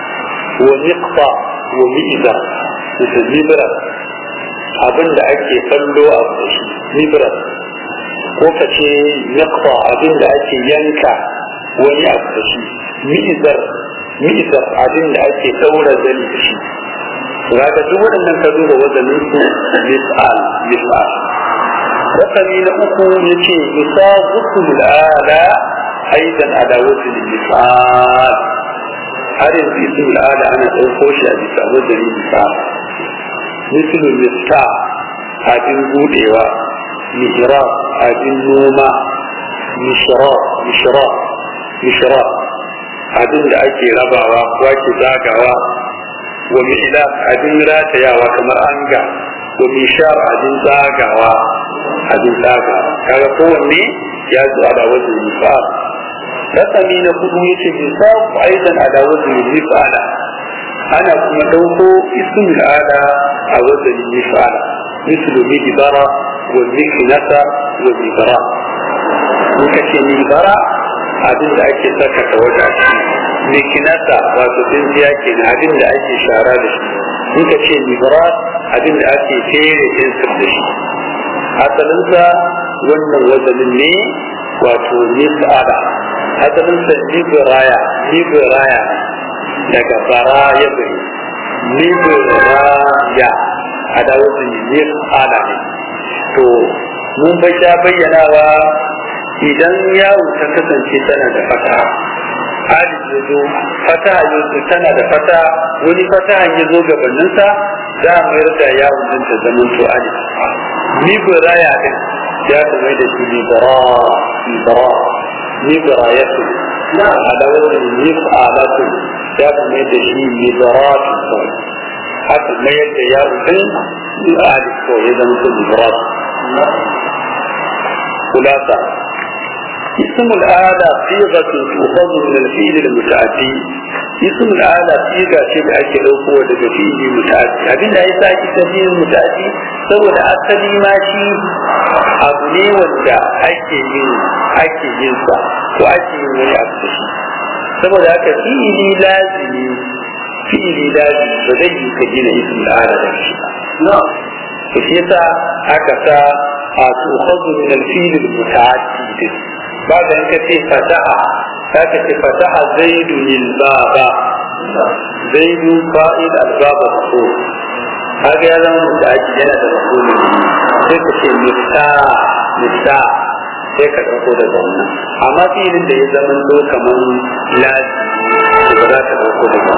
ونقطع ومئذا مثل abin da ake kallo a shi libra ko ka ce naqta abin da ake yanka wani abu da shi mi'zar mi'zar abin da ake daura zani da shi ga duk waɗannan ka duba wadannan su misal misal rakami na uku yace yusabu ala aidan ala wajhi misal har yanzu isim al'ada ana ɗauko shi a bisa wajen nisa misalin nista abin budewa mishira abin noma mishira mishira mishira abin da ake rabawa ko ake zagawa wa mishila abin ratayawa kamar anga wa mishar abin zagawa abin zagawa kaga kowanne ya zo a da wajen nisa rakami na kudu ya ce bisaku aidan ala wazin mif'ala ana kuma dauko ismul ala a wazin mif'ala mislu mihbara wa miknata wa mibara muka ce mibara abin da ake saka ta waje miknata wato tsintsiya kenan abin da ake shara da shi muka ce mibara abin da ake fere fensir da shi asalinsa wannan wazanin ne wato mif'ala asalin sa liberaya liberaya daga baraya bai liberaya a da wasu yin ala ne to mun bai sha bayyanawa idan yawo ta kasance tana da fata alif ya zo fata ya zo tana da fata wani fata ya zo gabaninsa za a mayar da yawon din ta zaman to alif liberaya din ya kuma da shi libera libera liberayatu ala wani mif'alatu ya kuma da shi liberatu haka mayar da ya rufin alif ko ya zama su mufrad kulasa اسم الآلة صيغة تؤخذ من الفعل المتعدي اسم الآلة صيغة شيء أكل قوة فعل متعدي أبين لا يساعد الفعل المتعدي سوى أصلي ماشي أبني ودا أكل أكل جنسا وأكل من أكل سوى ذاك فعل لازم فعل لازم فزي كجين اسم الآلة ذلك نعم فشيتا هكذا تؤخذ من الفعل المتعدي بعد أن كتير فتح فكتير فتح زيد الباب زيد قائد الباب مفعول هذا هذا متأكد أنا مفعول كتير مفتاح مفتاح هيك تقول ده أما في اللي يزمن له كمان لازم ولا تقول ده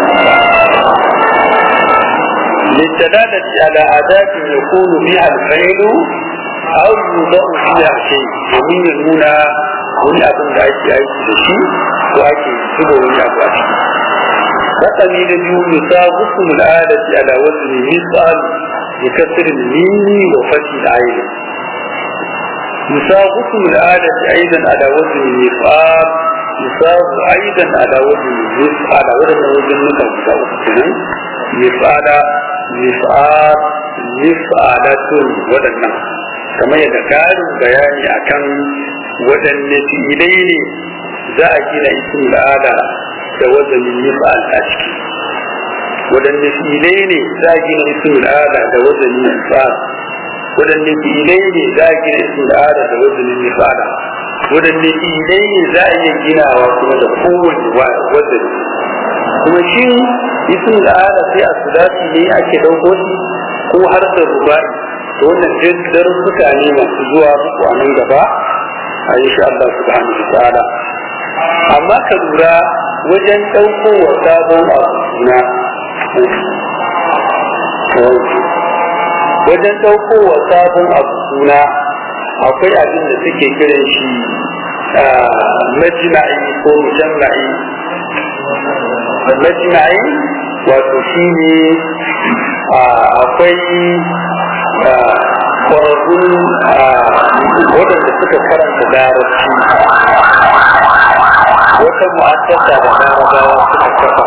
للدلالة على أداة يكون بها الفعل أو يوضع فيها شيء ومن هنا wani abin da ake aiki da shi ko ake zuba wani abu a ciki rakami da biyu yusa hukm al'adati ala wazni misal bi kasr al-mim wa fath al-ayn yusa hukm al'adati aidan ala wazni mif'al yusa aidan ala wazni mif'al wannan wajen muka guda uku kenan mif'ala mif'al mif'alatun wadannan kamar yadda karin bayani akan waɗanne fi'ilai ne za a gina isim al'ada da wazanin mif'al a ciki waɗanne fi'ilai ne za a gina isim al'ada da wazanin mif'al waɗanne fi'ilai ne za a gina isim al'ada da wazanin mif'al waɗanne fi'ilai ne za a iya ginawa kuma da kowane wazani kuma shi isim al'ada sai a sudati ne ake ɗauko shi ko har da ruba'i to wannan darussuka ne masu zuwa muku a nan gaba a insha Allah subhanahu wa ta'ala amma ka lura wajen ɗauko wa sabon abu suna wajen ɗauko wa sabon abu suna akwai abin da suke kiran shi majma'i ko mujamma'i majma'i wato shi ne akwai kwararrun waɗanda suka karanta larabci wata mu'assasa da larabawa suka kafa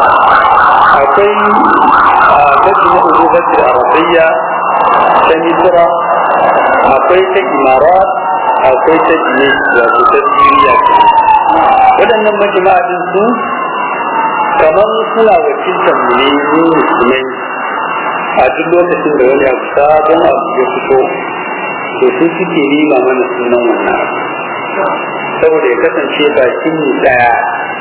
akwai majmu'u lughati arabiyya ta misra akwai ta imarat akwai ta jinis wato ta siriya waɗannan majma'adin su kamar suna wakiltar mu ne mu musulmai a duk lokacin da wani abu sabon abu ya fito to sun suke nima mana sunan wannan abu saboda ya kasance bakin ni daya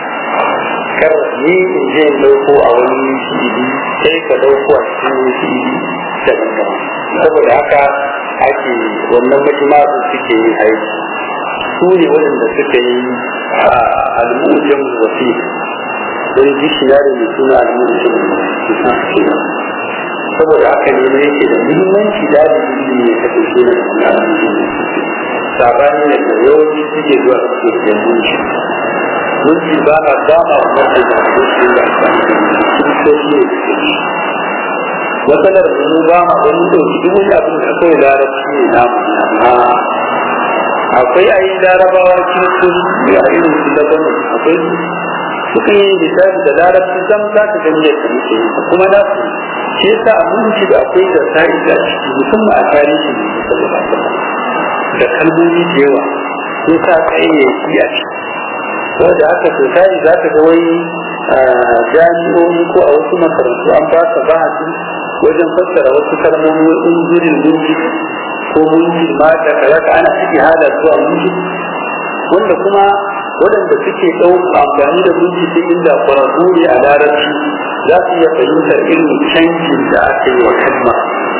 kar ni in je in dauko a wani fili sai ka dauko a cikin fili daban-daban saboda haka ake wannan majma'u suke yin aiki su ne waɗanda suka yi al-mu'jam wasi wani dictionary mai suna al-mu'jam wasi saboda haka ne mai yake da muhimmanci da ilimi ne ta kashe na sabani ne da yawanci suke zuwa suke da mulki mulki ba na dama wannan da su da amfani da kiristoci ne suke yi matsalar mu ba ma wani dauki duk wani abin da kawai larabci ne namu na akwai a yi larabawa kiristoci a irin su daban akwai suka yi misali da larabci zam za ka gani yadda muke yi kuma na su shi yasa a mulki da akwai da sa'i da ciki musamman a tarihin da saboda da kalmomi da yawa sun sa tsayayyaki a ciki wanda aka sosai za ka ga wai jami'o'i ko a wasu makarantu an ba ka bahasi wajen fassara wasu kalmomi wa unzurin mulki ko mulki ma da kaza ka ana ciki hala zuwa mulki wanda kuma waɗanda suke ɗauka amfani da mulki sai inda kwararru ne a larabci za su iya fahimtar irin canjin da aka yi wa kalma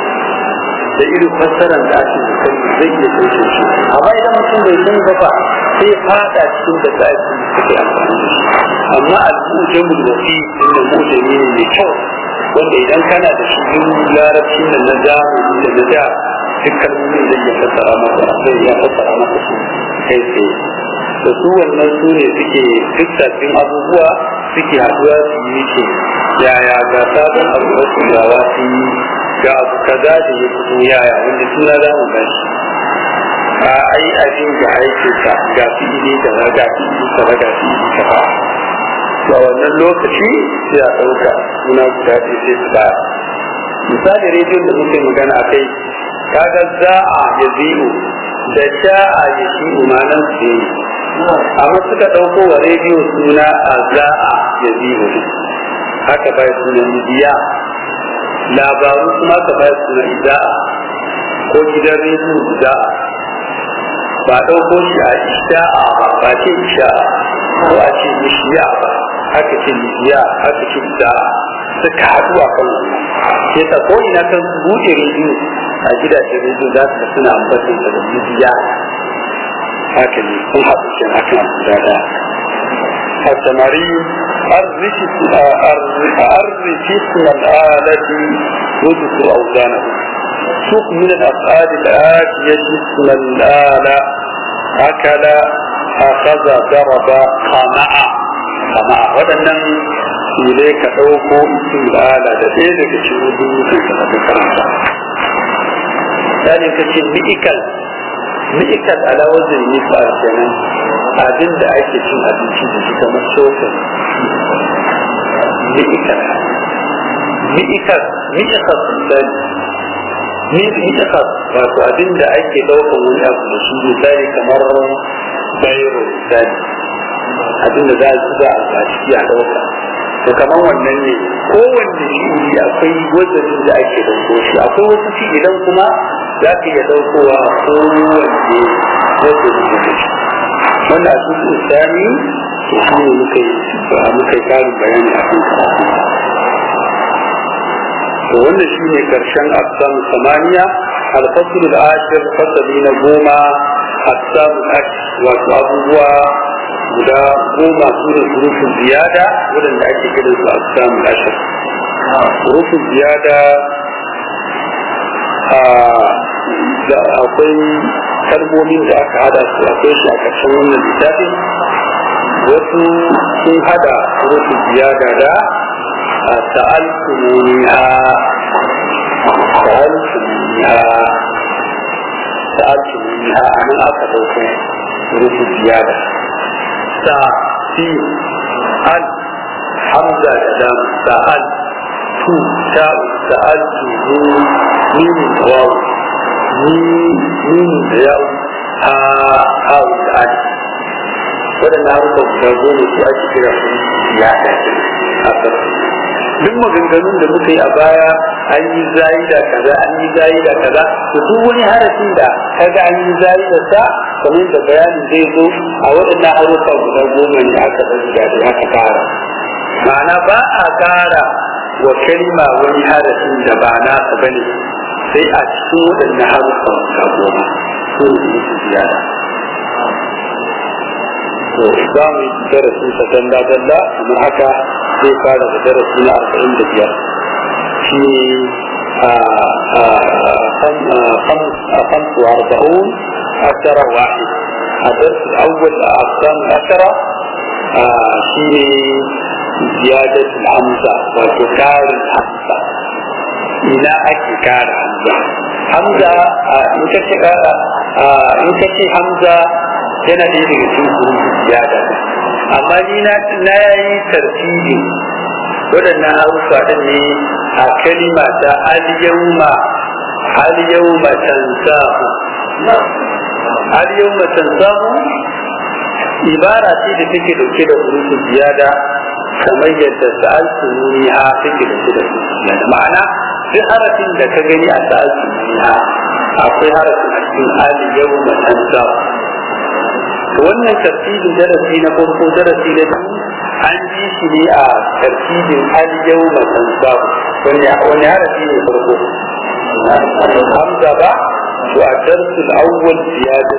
da irin fassarar da ake yi kalma zai iya kai shi amma idan mutum bai san gaba sai fada cikin da za a yi suke amfani da shi amma al'ujamul wasi inda mujami ne mai kyau wanda idan kana da shi yin larabci da na zamani da na da duk kalmomin zai iya fassara maka zai iya fassara maka su kai tsaye da su wannan su ne suke duk sabbin abubuwa suke haɗuwa su yi ke yaya ga sabon abu da turawa sun yi ga abu kaza da ya fito yaya wanda suna za mu gashi a ai abin da aikinsa ga fi'ili kaza ga fi'ili kaza ga fi'ili kaza to a wannan lokaci sai a ɗauka suna guda ɗaya sai su baya misali rediyon da muke magana a kai kaga za'a ya zi'u da sha'a ya shi'u manan su yi amma suka ɗauko wa rediyo suna a za'a ya zi'u haka bai suna midiya labaru kuma ka bai suna ida'a ko gidan rediyo ida'a ba ɗauko shi a isha'a ba ba ce isha'a ko a ce ishiya ba haka ce midiya haka ce ida'a suka haɗu a kan ke ta ko ina kan buɗe rediyo a gidajen rediyo za su suna ambatin da midiya haka ne sun haɗu ke akan guda ɗaya التمارين أرث اسم الآلة واذكر أوزانه سوق من الأفعال الآتية اسم الآلة أكل أخذ ضرب قمع قمع ودنا إليك أوكو اسم الآلة لذلك شهوده كما ذكرت ذلك مئكل مئكل على وزن مثال كمان abin da ake cin abinci da shi kamar sosin mi'ikar mi'ikar mi'ikar misali mi'ikar wato abin da ake ɗaukar wani abu da shi misali kamar bayro misali abin da za a zuba a ciki a ɗauka to kamar wannan ne kowanne shi akwai wajen da ake ɗauko shi akwai wasu shi idan kuma za ka iya ɗaukowa kowanne wajen da shi wanda su tsani to shi ne muka yi muka yi karin bayani a kan to wannan shi ne karshen aqsam samaniya al-fasl al-ashir fasali na goma aqsam al-ashir wato abubuwa guda goma su ne hurufin ziyada wadanda ake kiran su aqsam al-ashir hurufin ziyada a akwai kalmomin da aka hada su akwai shi a ƙarshen wannan littafin wasu sun hada rufin ziyada da ta'alkumuniha ta'alkumuniha ta'alkumuniha a nan aka ɗauko rufin ziyada sa fi al hamza da dam sa'al tu ta'u sa'altu min wawu ni da yau a hawa da ake waɗanda haruka guda goma su ake kira su ya ɗaya a ƙarfi duk maganganun da muka yi a baya an yi zayi da kaza an yi zayi da kaza to duk wani harafin da kaga an yi zayi da sa kamar da bayanin zai zo a waɗannan haruka guda goma ne aka ɗauka da aka ƙara ma'ana ba a ƙara wa kalma wani harafin da ba nasa bane sai a cikin waɗanda harufan guda goma su ne su ziyara to za mu yi darasi sa dalla dalla kamar haka zai fara da darasi na arba'in da biyar shi ne a kamsu arba'un ashara wahid a darsu awwal a afsan ashara shi ne ziyadatul hamza wato karin hamza ina ake kara hamza hamza in ka ce in ka ce hamza yana ɗaya daga cikin hurufin ziyada amma ni na na yi tartibi waɗannan harufa ɗin ne a kalima ta al-yawma al-yawma tansahu al-yawma tansahu ibara ce da take dauke da hurufin ziyada kamar yadda sa'altuni ha take dauke da hurufin ziyada ma'ana duk harafin da ka gani a sa'altuni ha akwai harafin a cikin al-yawma tansahu wannan tartibin darasi na farko darasi na biyu an ji shi ne a tartibin al-yau matansa wani wani harafi ne farko hamza ba to a darsul awwal ziyada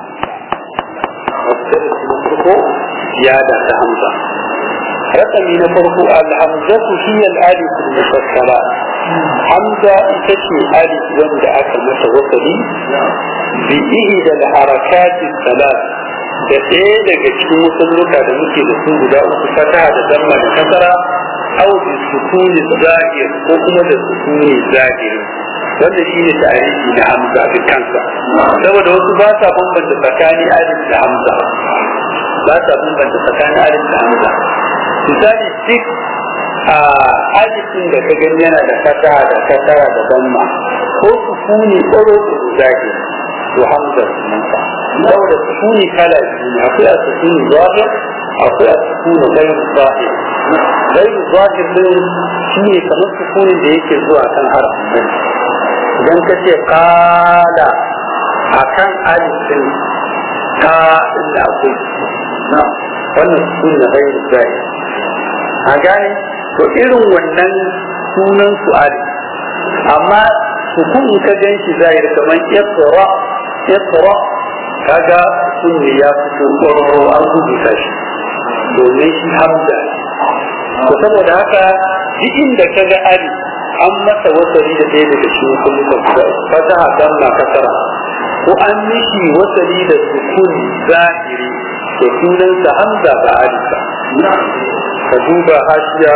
darasi na farko ziyada ta hamza rakami na farko al-hamzatu hiya al-alif al-mufassala hamza ita ce alif wanda aka masa wasali bi ihda al-harakat al-thalath da ɗaya daga cikin musulluka da muke da su guda uku fata da damma da kasara au bi sukuni zahir ko kuma da sukuni zahiri wanda shi ne tarihi na hamza da kansa saboda wasu ba sa bambanta tsakanin alif da hamza ba sa bambanta tsakanin alif da hamza misali duk a alifin da ka gani yana da kasa da kasara da damma ko sukuni tsoro zahiri to hamza sunansa saboda sukuni kala biyu ne akwai a sukuni zahir akwai a sukuni gairu zahir gairu zahir din shi ne kamar sukunin da yake zuwa kan harafin idan ka ce kala a kan alifin ka inda akwai na wannan sukuni na gairu zahir a gane to irin wannan sunan su alif amma sukuni ka gan shi zahir kamar iqra iqra kaga sunni ya fito ƙwararro an rubuta shi domin shi hamza to saboda haka duk inda kaga ali an masa wasari da ɗaya daga shi kuma da fataha dan na kasara ko an mishi wasari da sukun zahiri da sunansa hamza ba ali ba ka duba hashiya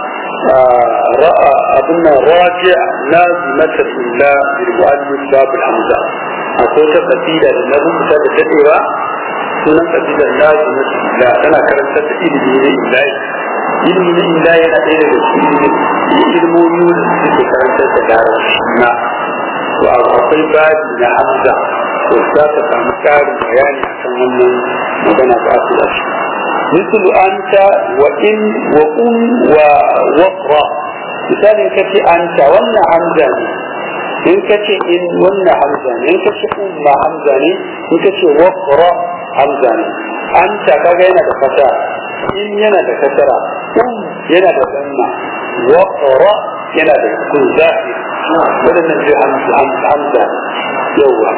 ra'a abin nan raji nazimatar illa bil mu'allif babul hamza akwai ta kasida da na rubuta da dadewa sunan kasidar nazimatar illa tana karantar da ilimi na illahi ilimi na illahi yana ɗaya daga cikin ilmomi da suke karantar da larabci na to akwai babi na hamza to za ka samu ƙarin bayani akan wannan magana ba su da shi مثل أنت وإن وأم ووقرا مثال إن كتي أنت وأن حمزاني إن كتي إن وأن حمزاني إن كتي أم حمزاني إن كتي وقرا حمزاني أنت كجينا بفتاة إن ينا بفترة أم ينا بذمة وقرا ينا بكل ذاهب بدل نجي حمزة حمزة يوه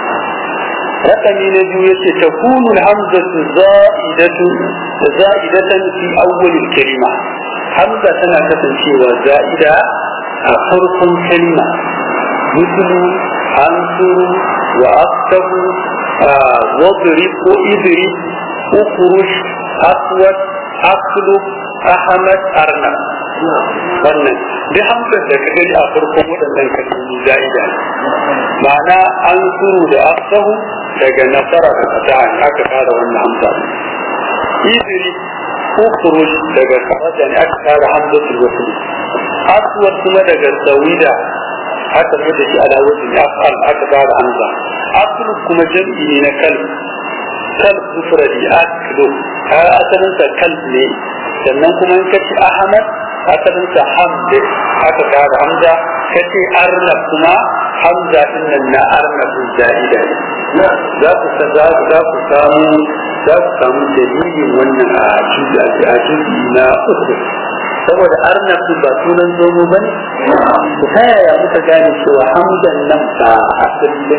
رقمي نجوية تكون الهمزة زائدة زائدة في أول الكلمة همزة سنة تنشي وزائدة حرف كلمة مثل أنصر وأكتب آه واضرب وإضرب أخرج أسود أقلب أحمد أرنب wannan duk hamsar da ka gani a farkon waɗannan kalmomi za'ida ma'ana an suru da aksahu daga nasara da fataha ne aka fara wannan hamsa idiri ukhruj daga kharaja ne aka fara hamzatul wasl aswad kuma daga sawida aka mai da shi ala wajhi afal aka fara hamza aslu kuma jam'i ne na kalb kalb mufradi aklu har asalin sa kalb ne sannan kuma in kace ahmad asalin sa hamd aka fara hamza kace arnab kuma hamza din nan na arnab zaida za ku za ku samu za ku samu dalilin wannan a cikin a cikin na uku saboda arnab ba sunan zomo bane ku ta yaya muka gane cewa hamzan nan ba asalin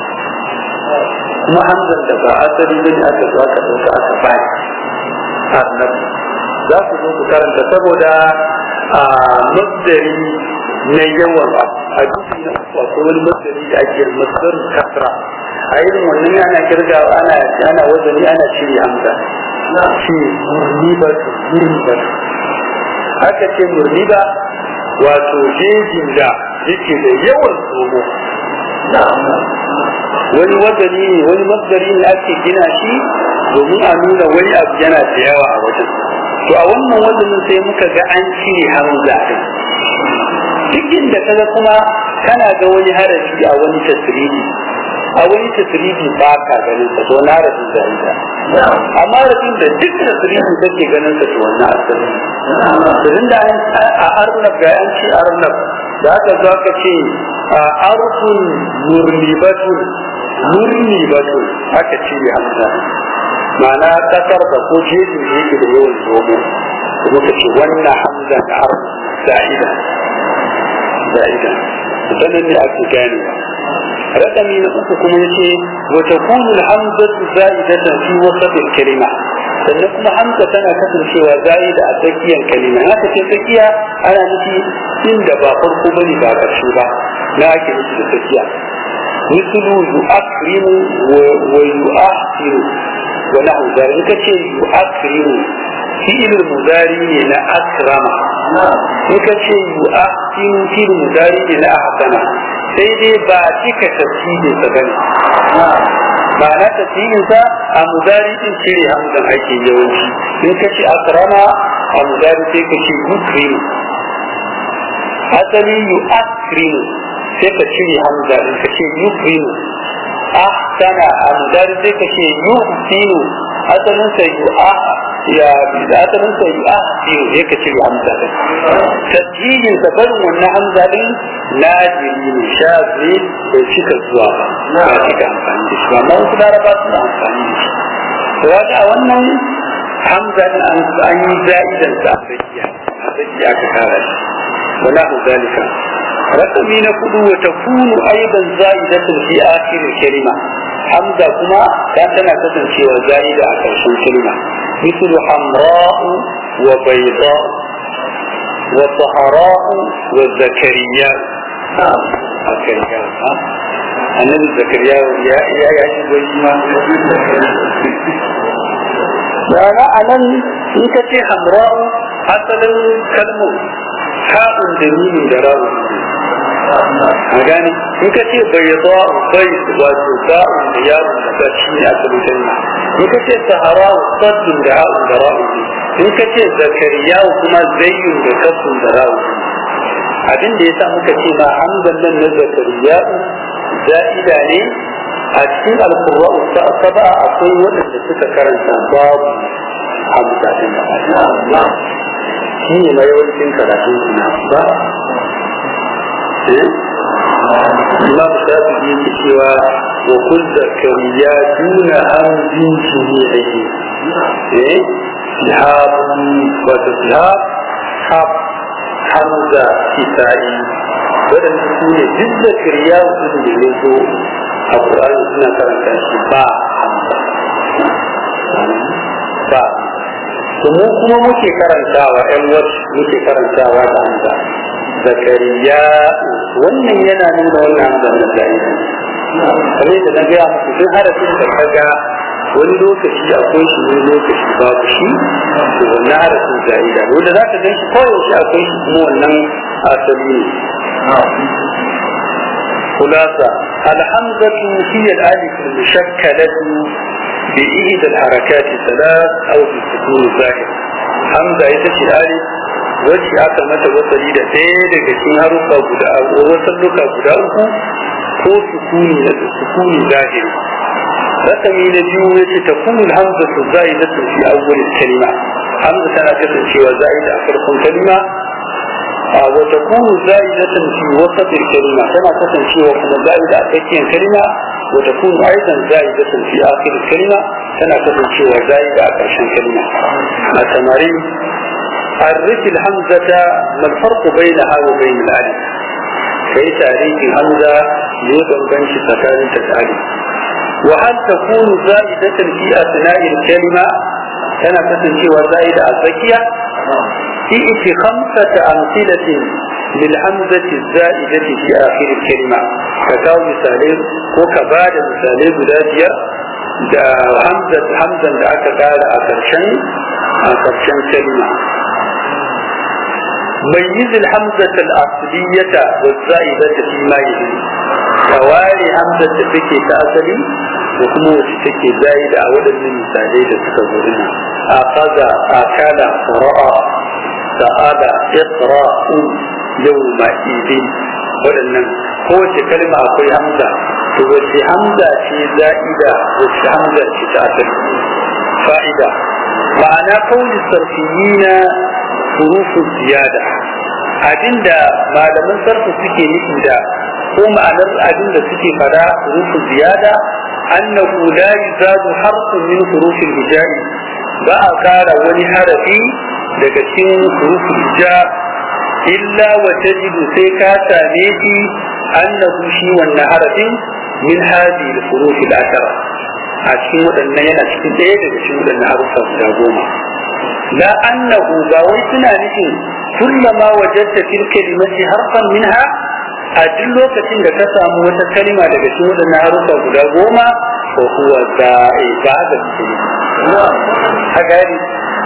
kuma hamzan da ba asalin bane aka zo aka dauka aka bai arnab za ku zo ku karanta saboda a masdari na yawan a cikin na uku akwai wani masdari da ake masdar kasra a irin wannan ana kirgawa ana ana wazani ana shiri hamza shi murnibatu murnibatu aka ce murniba wato jejin da yake da yawan tsoro wani wazani ne wani masdari ne ake gina shi domin a nuna wani abu yana da yawa a wajen to a wannan wazanin sai muka ga an cire hamza din duk inda kaga kuma kana ga wani harafi a wani tasrifi a wani tasirifi ba ka ganin sa to na rafin za'ida amma rafin da duk tasirifi kake ganin sa to wannan asali idan da a arnab ga an ce arnab da aka zo aka ce arfun murnibatun murnibatun aka ce hamza ma'ana kasar da ko jeji da yake da yawan zomo kuma ka ce wannan hamza da arf za'ida za'ida sanan ne ake ganewa رقمي نقول يتي وتكون الحمزة زائدة في وسط الكلمة sannan kuma hamza tana kasancewa za'ida a tsakiyar kalima haka ce tsakiya ana nufi inda ba farko bane ba ƙarshe ba na ake nufi da tsakiya mislu yu'akrimu wa yu'ahsiru wa nahu zalika kace yu'akrimu fi'il mudari ne na akrama in ka ce yu'ahsinu fi'il mudari ne na ahsana sai dai ba cika tafsirin sa bane ba na tafsirin sa a mudari din cire hamzan ake yawanci in ka ce akrama a mudari sai ka ce yukrimu asali yu'akrimu sai ka cire hamza din ka ce yukrimu ahsana a mudari sai ka ce yuhsinu asalin sa yu'ah ya asalin sa yu'ahsinu sai ka cire hamza din tasjilin sa barin wannan hamza din najiri ne shafi da cika zuwa ba ba cika amfani da shi ba amma wasu laraba suna amfani da shi to wata a wannan hamza din an yi za'idan sa a tsakiya a tsakiya aka kara shi wala hu zalika رقمي نقول وتكون أيضا زائدة في آخر الكلمة حمزة كما كانت نكتن شيء زائدة آخر الكلمة مثل حمراء وبيضاء وطهراء وزكريا زكريا النبي زكريا يا يا يا ما أنا أنا إن كتي حمراء أصلا كلمة حاء دليل دراو a gane in ka ce bai zo bai wato ba'un da yawon da shi ne a solution na in ka ce sahara saddun da ha'un da ra'un in ka ce zakariya kuma zayyun da kafin da ra'un abin da ya sa muka ce ma hamdan nan na zakariya za'ida ne a cikin alkurwa'u saba akwai waɗanda suka karanta babu hamza din da shi ne mai yawancin karatun suna ba imam shafi yake cewa wa kul zakariya duna an bin shuri'ihi eh shihab wa shihab hab hamza kisai wadanda su ne duk zakariya sun da ya zo a Qur'ani suna karanta shi ba hamza ba kuma kuma muke karantawa ɗan wasu muke karantawa da hamza zakariya wannan yana nuna wannan hamzan da zai kamar da na gaya muku duk harafin da ka ga wani lokaci akwai shi wani lokaci babu shi to wannan harafin zai da wanda za ka gan shi koyaushe akwai shi kuma wannan asali ne خلاصة الحمزة هي الألف المشكلة بإحدى الحركات الثلاث أو بالسكون الظاهر حمزة يتشي الألف wacce aka mata wasali da ɗaya daga cikin haruka guda wasalluka guda uku ko sukuni na sukuni zahiri rasami na biyu ya ce ta kuma hamza su zai da fi awwalin kalima hamza tana kasancewa zai da a farkon kalima a wata kuma zai da fi wasatin kalima tana kasancewa kuma zai da a tsakiyar kalima wata kuma aidan zai da fi akhirin kalima tana kasancewa zai da a ƙarshen kalima a samarin حرك الهمزة ما الفرق بينها وبين الألف كي تاريخ الهمزة يوضع بنش تكالي تتعلم وهل تكون زائدة في أثناء الكلمة كان تسنشي وزائدة الزكية في خمسة أمثلة للهمزة الزائدة في آخر الكلمة كتاو مثالين وكبار مثالين بلادية da hamzat hamzan da aka kara a karshen a karshen kalma mayyiz al-hamzat al-asliyata wa zaidata fi ma yahi tawari hamzat da take ta asali da kuma wacce take zaida a wadannan misalai da suka zo ina akaza akala qira'a sa'ada iqra'u yawma idin wadannan kowace kalma akwai hamza to wace hamza ce za'ida wace hamza ce ta asali fa'ida ma'ana kauli sarfiyina hurufu ziyada abinda malaman sarfu suke nufi da ko ma'anar abinda suke fada hurufu ziyada annahu la yuzadu harfun min hurufil hijai ba a kara wani harafi daga cikin huruful hijab illa wa tajidu sai ka same shi annahu shi wannan harafin min hadi al-huruf al-ashara a cikin wadannan yana cikin ɗaya daga cikin wadannan harufa guda goma la annahu ba wai suna nufin kullama wajadta fil kalimati harfan minha a duk lokacin da ka samu wata kalma daga cikin wadannan harufa guda goma ko huwa da ibada ce haka ne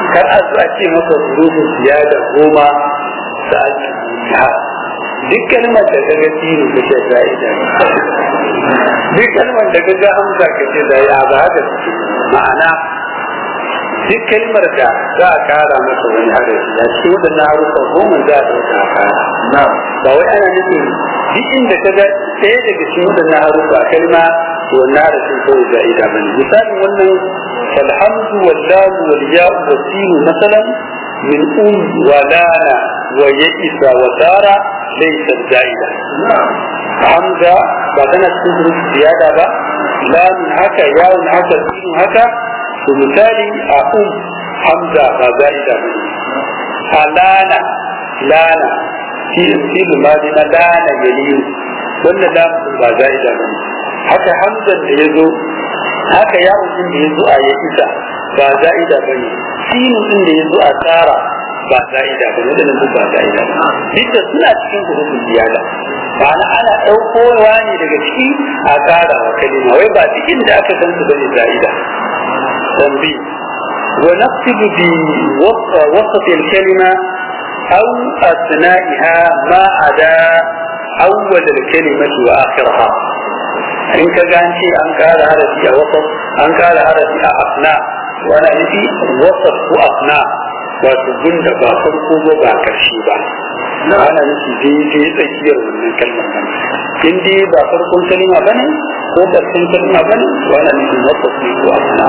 kar a zuwa ce maka hurufin ziyada goma da ake ta duk kalmar da kaga tinu ka ce za'ida duk kalmar da kaga hamza ka ce za'ida ba haka ma'ana duk kalmar da za a kara masa wani harafi a cikin waɗannan harufa goma za a ɗauka a kara ba wai ana nufin duk inda ka ga ɗaya daga cikin waɗannan harufa kalma wannan harafin kawai za'ida ba ne misalin wannan falhamdu wallahu wal ya'u wa sinu masalan min um wa lana wa ya'isa wa sara laysa za'ida hamza ba tana cikin huruf ziyada ba lam haka ya'un haka sinu haka to misali a um hamza ba za'ida ba ne a lana lana shi fi'il madi na lana yaliyu wannan lamun ba za'ida ba ne haka hamzan da ya zo haka yawon din da ya zo a ya isa ba za'ida ba ne sinu din da ya zo a tsara ba za'ida ba ne wadannan duk ba za'ida ba duk da suna cikin hurufin ziyada ba na ana ɗaukowa ne daga ciki a tsara wa kalima wai ba cikin da aka san su ba ne za'ida tambi wa naqsidu bi wasat al-kalima aw asna'iha ma ada awwal al-kalimati wa akhiraha in ka ganci an kara harafi a wasat an kara harafi a afna wani nufi wasat ko afna wato gunda ba farko ba ba karshe ba ana nufi daidai tsakiyar wannan kalmar nan in dai ba farkon kalma bane ko karshen kalma bane wani nufi wasat ko afna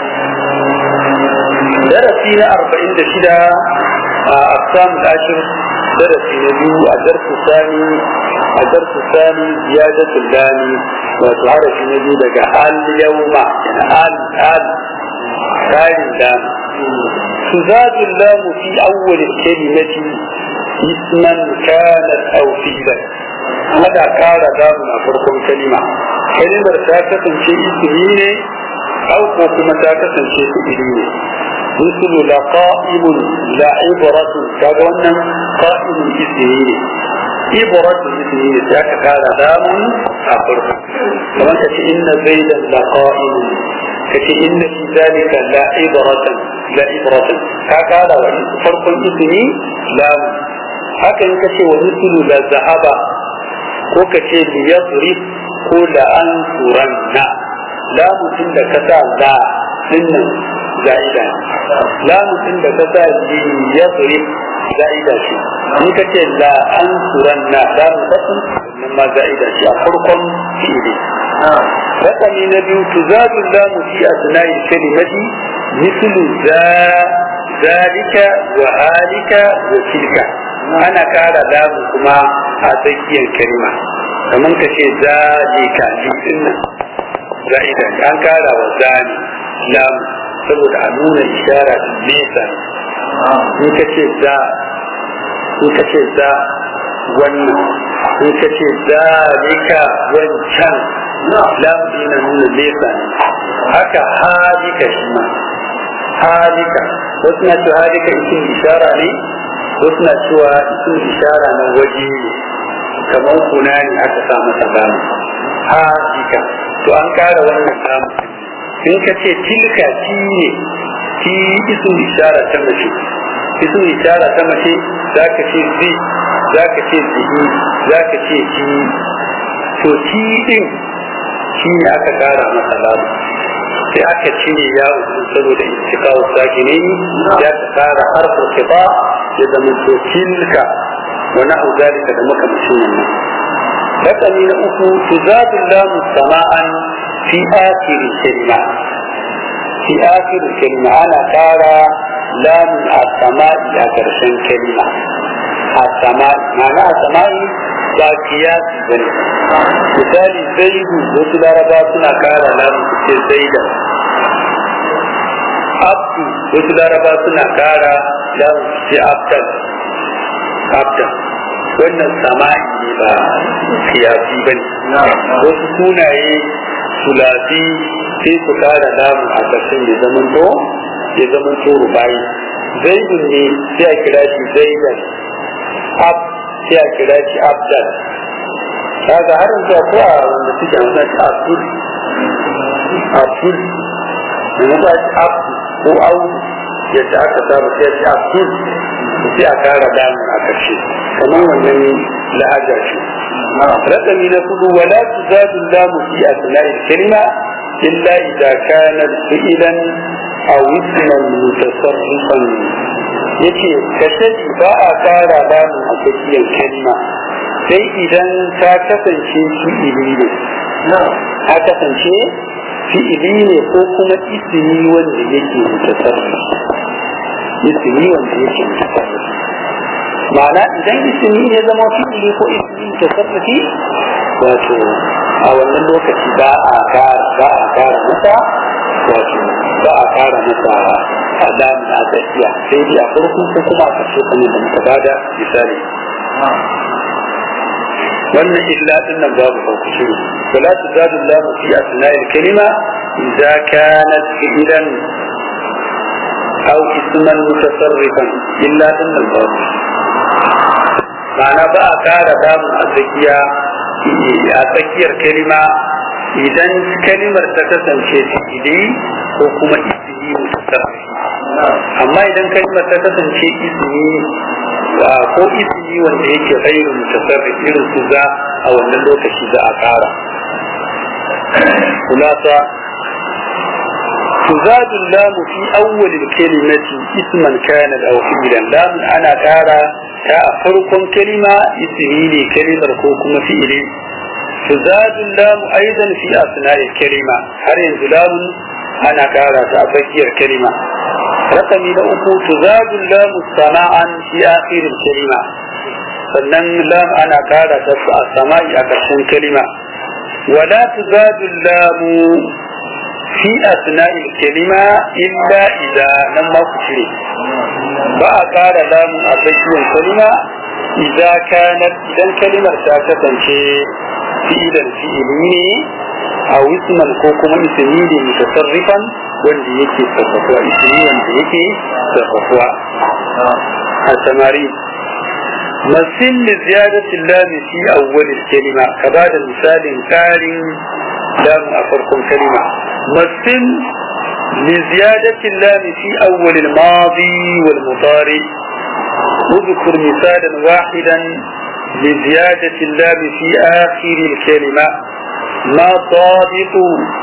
darasi na arba'in da shida a aqsam al-ashir darasi na biyu a darsu sani a darsu sani ziyadatul lami wato harafi na biyu daga al-yawma al al karin lam tuzadul lam fi awwal kalimati isman kanat aw fi'lan hada kara lamu a farkon kalima kalimar ta kasance ismi ne aw ko kuma ta kasance fi'ili ne مثل لقائم لا عبرة كذا قائم اسمه عبرة اسمه ذاك قال دام أخر كما إن زيدا لقائم كتي إن في ذلك لا عبرة لا عبرة قال فرق اسمه لام هكذا كتي ومثل لا ذهب وكتي ليضرب قل أنصرن لا متن كتا لا إنه za'ida lamun da ka sa ji ya tsori za'ida shi in ka ce la an suran na lamun kasu wannan ma za'ida shi a farkon fi'ili rakami na biyu tuzadu lamu fi asna'i kalimati mislu za zalika wa halika wa tilka ana kara lamu kuma a tsakiyar kalma kamar ka ce zalika jikin nan za'ida an kara wa zani lamu saboda a nuna ishara da nesa in ka ce za in ka ce za wannan in ka ce za rika wancan lamu na nuna nesa ne haka halika shi ma halika wasu na cewa halika isin ishara ne wasu na cewa isin ishara na waje ne kamar kuna ne aka sa masa lamu halika to an kara wannan lamu in ka ce tilka ti ne ti isu ishara ta mace isu ishara ta mace za ka ce zi za ka ce zihi za ka ce ti to ti din shi ne aka kara masa labu sai aka cire ya uku saboda intikawo sake ne ya ka kara harfar kiba ya zama to tilka wani abu zalika da makamacin wannan rakami na uku tuzadun lamu sama'an في آخر الكلمة في آخر الكلمة أنا ترى لام السماء أكرشن كلمة السماء معنى السماء باقيات بني مثال زيد وصل رباطنا قال لام زيدا عبد وصل رباطنا قال لام عبدا عبدا wannan sama'i ne ba siyasi ba ne wasu sunaye sulasi sai su kara lamu a ƙarshen ya zaman to ya zaman to rubayi zaidun ne sai a kira shi zaidan ab sai a kira shi abdal kaga har yanzu a kowa wanda suke amsa shi abdul abdul da na ba shi abdu ko au yadda aka saba sai a abdul sai a kara damu a ƙarshe kamar wannan lahaja ce rakami na kudu wala tuzadu lamu fi asna'il kalima illa idza kana fi'lan aw isman mutasarrifan yace kace ba a kara damu a cikin kalma sai idan ta kasance fi'ili ne ta kasance fi'ili ne ko kuma ismi wanda yake mutasarrif ismi wanda yake mutasarrif ma'ana idan ismi ya zama fi'ili ko ismi mutasarrifi wato a wannan lokaci ba a kara ba a kara masa wato ba a kara masa alamu a tsakiya sai dai a farko ko kuma a ƙarshe kuma da muka bada misali wannan illa din nan babu farko shiru wala tuzadu lahu fi asna'il kalima idza kanat fi'lan aw isman mutasarrifan illa din nan babu ma'ana ba a kara damu a tsakiya a tsakiyar kalima idan kalimar ta kasance fi'ili ko kuma ismi mutasarrif amma idan kalimar ta kasance ismi ko ismi wanda yake ghairu mutasarrif irin su za a wannan lokaci za a kara kulasa تزاد اللام في أول الكلمة اسما كان أو فعلا لام أنا كارا كأفرق كلمة اسمي كلمة ركوكم فعلي تزاد اللام أيضا في أثناء الكلمة هل لام أنا كارا كأفكير كلمة رقم لأكو تزاد اللام صناعا في آخر الكلمة فلن لام أنا كارا السماء أكثر كلمة ولا تزاد اللام في أثناء الكلمة إلا إذا لم تشري بقى قال لام أبشر الكلمة إذا كانت إذا الكلمة ساكتة شيء فعلا فعلي أو اسما كوكما اسمي متصرفا والذي يكي تصرفوا اسمي والذي يكي تصرفوا التمارين مثل لزيادة اللام في أول الكلمة كبعد المثال قال لام أفرق كلمة مثل لزيادة اللام في أول الماضي والمضارع اذكر مثالا واحدا لزيادة اللام في آخر الكلمة ما ضابط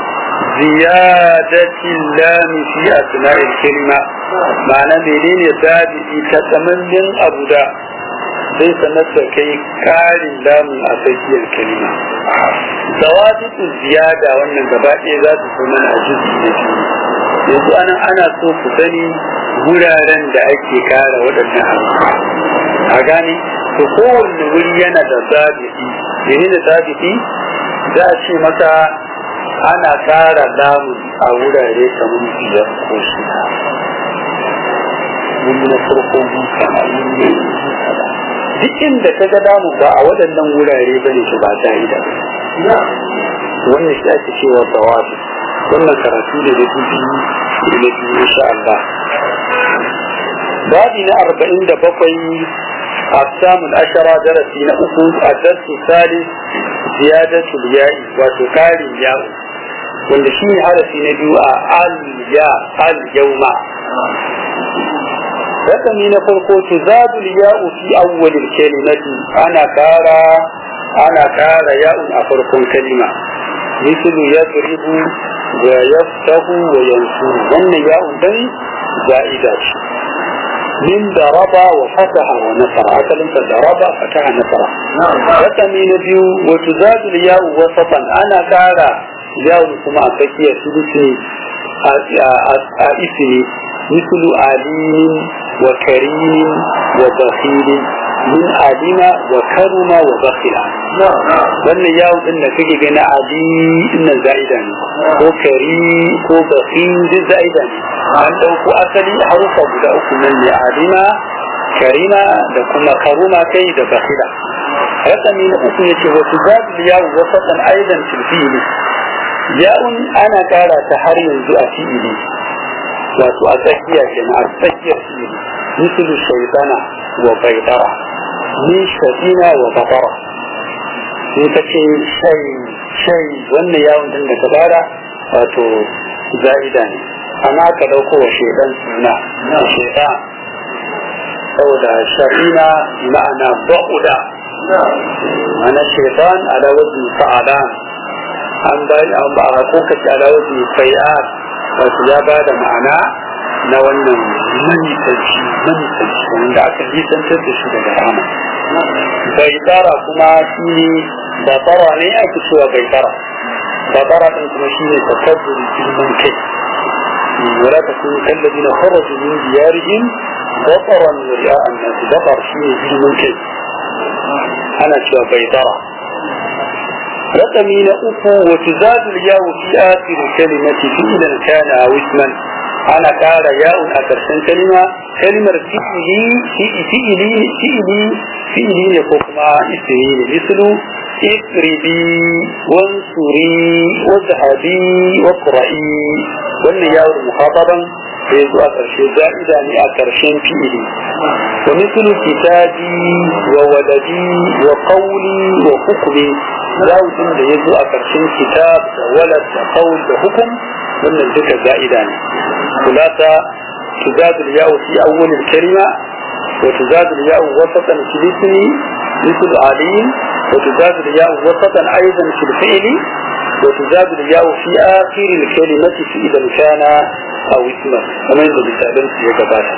زيادة اللام في أثناء الكلمة معنى منين ثابت كتمن أبدا ليس نفسك كار اللام أساسي الكلمة ضوابط الزيادة وأن الجبائي ذات سنن أجزء yanzu ana ana so ku sani wuraren da ake kara waɗannan a gane to kowanne wuri yana da zabiti yana da zabiti za a ce maka ana kara lamun a wurare kamar biyar ko shida wuri na farko kama yin duk inda ka ga damu ba a waɗannan wurare bane shi ba ta yi da wannan shi ake cewa tawafi wannan karatu ne da dubi da biyu insha Allah babi na arba'in da bakwai أقسام الأشرة درسي نأكو الدرس الثالث زيادة الياء وتكال الياء والشيء هذا في نبيو الياء اليوم رقم نفرق تزاد الياء في أول الكلمة أنا كارا أنا كارا ياء أفرق كلمة مثل يضرب ويفتح وينصر وأن ياء دي زائدة من ضرب وفتح ونصر أكل أنت ضرب فتح نصر رقم نبيو وتزاد الياء وسطا أنا كارا ياء كما أفكي سلسني اسمي مثل عليم وكريم وبخيل من علم وكرم وبخيل wannan yawon din da kake gani adi innan za'ida ne ko kari ko bakhil duk za'ida ne an dauko asali harufa guda uku nan ne alima karima da kuma karuma kai da bakhila rasami na uku yace wa tuzadu yawon wasatan aidan fil fi'li yawon ana kara ta har yanzu a fi'ili wato a tsakiya kenan a tsakiyar fi'ili misali shaytana wa baydara ni shadina wa batara sai ka ce shai shai wannan yawon din da ka bada wato za'ida ne ana ka dauko wa shaidan suna shaidan saboda sharina ma'ana ba'uda mana shaidan ala wajen fa'alan an bayi an ba a kokaci ala wajen fai'ar wasu ya ba da ma'ana na wannan manisanci manisanci wanda aka nisantar da shi daga rama bai tsara kuma shi ne ba tsara ne ake cewa bai tsara ba tsara ɗin kuma shi ne takabbur girman kai wala ta kuma kallabi na kharaju min diyarihim bataran wa ja'an nasu batar shi ne girman kai ana cewa bai tsara رقمي لأكو وتزاد الياء في آخر كلمة فعلا كان أو اسما أنا قال ياء أكرسن كلمة كلمة فعلي فعلي فعلي فعلي يقوم اسمي مثل اقربي وانصري واذهبي واقرئي وأن ياء مخاطبا يزو أكرشن زائدا لأكرشن فعلي ومثل كتابي وولدي وقولي وحكمي yawon da ya zo a ƙarshen kitab da walad da qaul da hukum wannan duka za'ida ne kulata tuzadu al-ya'u fi awwal al-kalima wa tuzadu al-ya'u wasatan fi ismi مثل alim wa tuzadu al-ya'u wasatan aidan fi al-fi'li wa tuzadu al-ya'u fi akhir al-kalimati fi idan kana aw isma kamar yadda misalan su ya gabata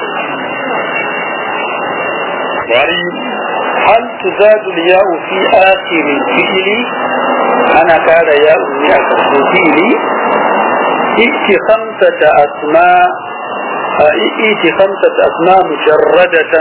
wari هل تزاد الياء في آخر الفعل أنا كان ياء في آخر الفعل ائت خمسة أسماء ائت خمسة أسماء مجردة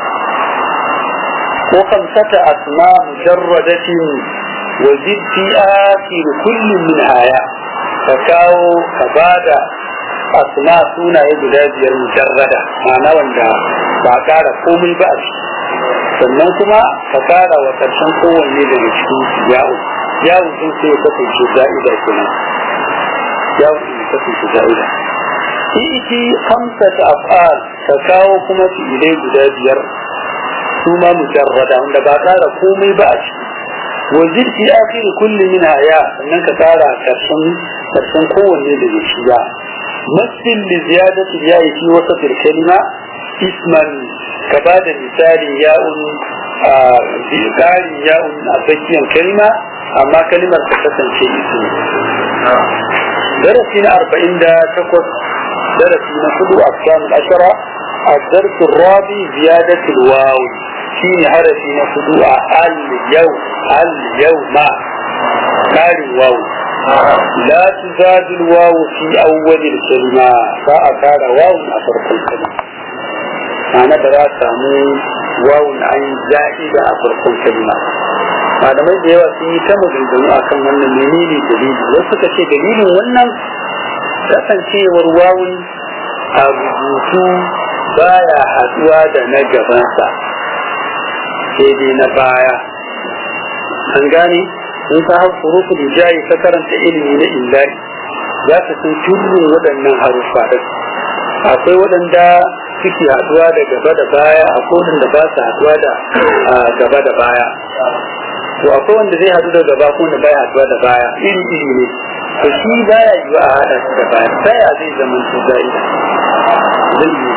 وخمسة أسماء مجردة وزد في آخر كل منها ياء فكاو كبادة أسماء سونا يجداد المجردة معنى وانجا فأكاد قومي بأس sannan kuma ka kara wa ƙarshen kowanne daga cikin yawo yawo sun sai ya kasance za'ida kenan yawo sun kasance za'ida iti hamsata af'al ka kawo kuma fi'ilai guda biyar su ma mujarrada wanda ba kara komai ba a ciki wajid fi akhir kulli minha ya sannan ka kara ƙarshen ƙarshen kowanne daga shi ya masil li ziyadati ya'i fi wasat al-kalima isman ka ba da misali ya'un a ƙarin ya'un a tsakiyar kalma amma kalimar ta kasance isu darasi na arba'in da takwas darasi na hudu a samun ashara a darsin rabi ziyadatul wawu shi ne harafi na hudu a al-yau al-yau ma ƙarin wawu la tuzadul wawu fi awwalil kalma ba a ƙara wawu a farkon kalma ma'ana da za a samu wawun an za'ida a farkon kalma malamai da yawa sun yi ta maganganu a kan wannan menene dalili wasu suka ce dalilin wannan kasancewar wawun a rubutu baya haduwa da na gabansa sai dai na baya an gane in ka hau furufu da jayi ka karanta ilimi na illari za ka san turbin waɗannan haruffa ɗin akwai waɗanda suke haduwa da gaba da baya akwai wanda ba su haduwa da gaba da baya to akwai wanda zai hadu da gaba ko wanda baya haduwa da baya iri iri ne to shi baya yiwa a hada su da baya sai a zai zama su zai zai yi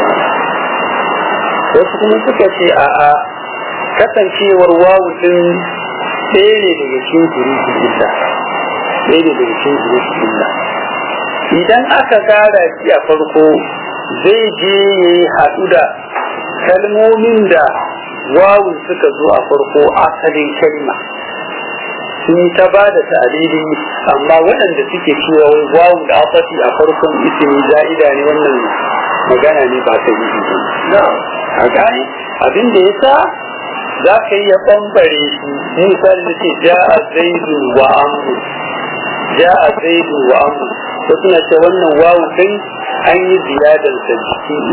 wasu kuma suka ce a a kasancewar wawu din ɗaya ne daga cikin hurufin illa ɗaya ne daga cikin hurufin illa idan aka kara shi a farko zai je ya yi haɗu da kalmomin da wawun suka zo a farko asalin kalma sun ta ba da ta'adili amma waɗanda suke cewa wawun da afati a farkon ismi za'ida ne wannan magana ne ba ta yi a gani abin da ya sa za ka yi ya ɓambare shi misali da ce ja'a zaidu wa amru ja'a zaidu wa amru ko suna ce wannan wawu din an yi ziyadar sa cikin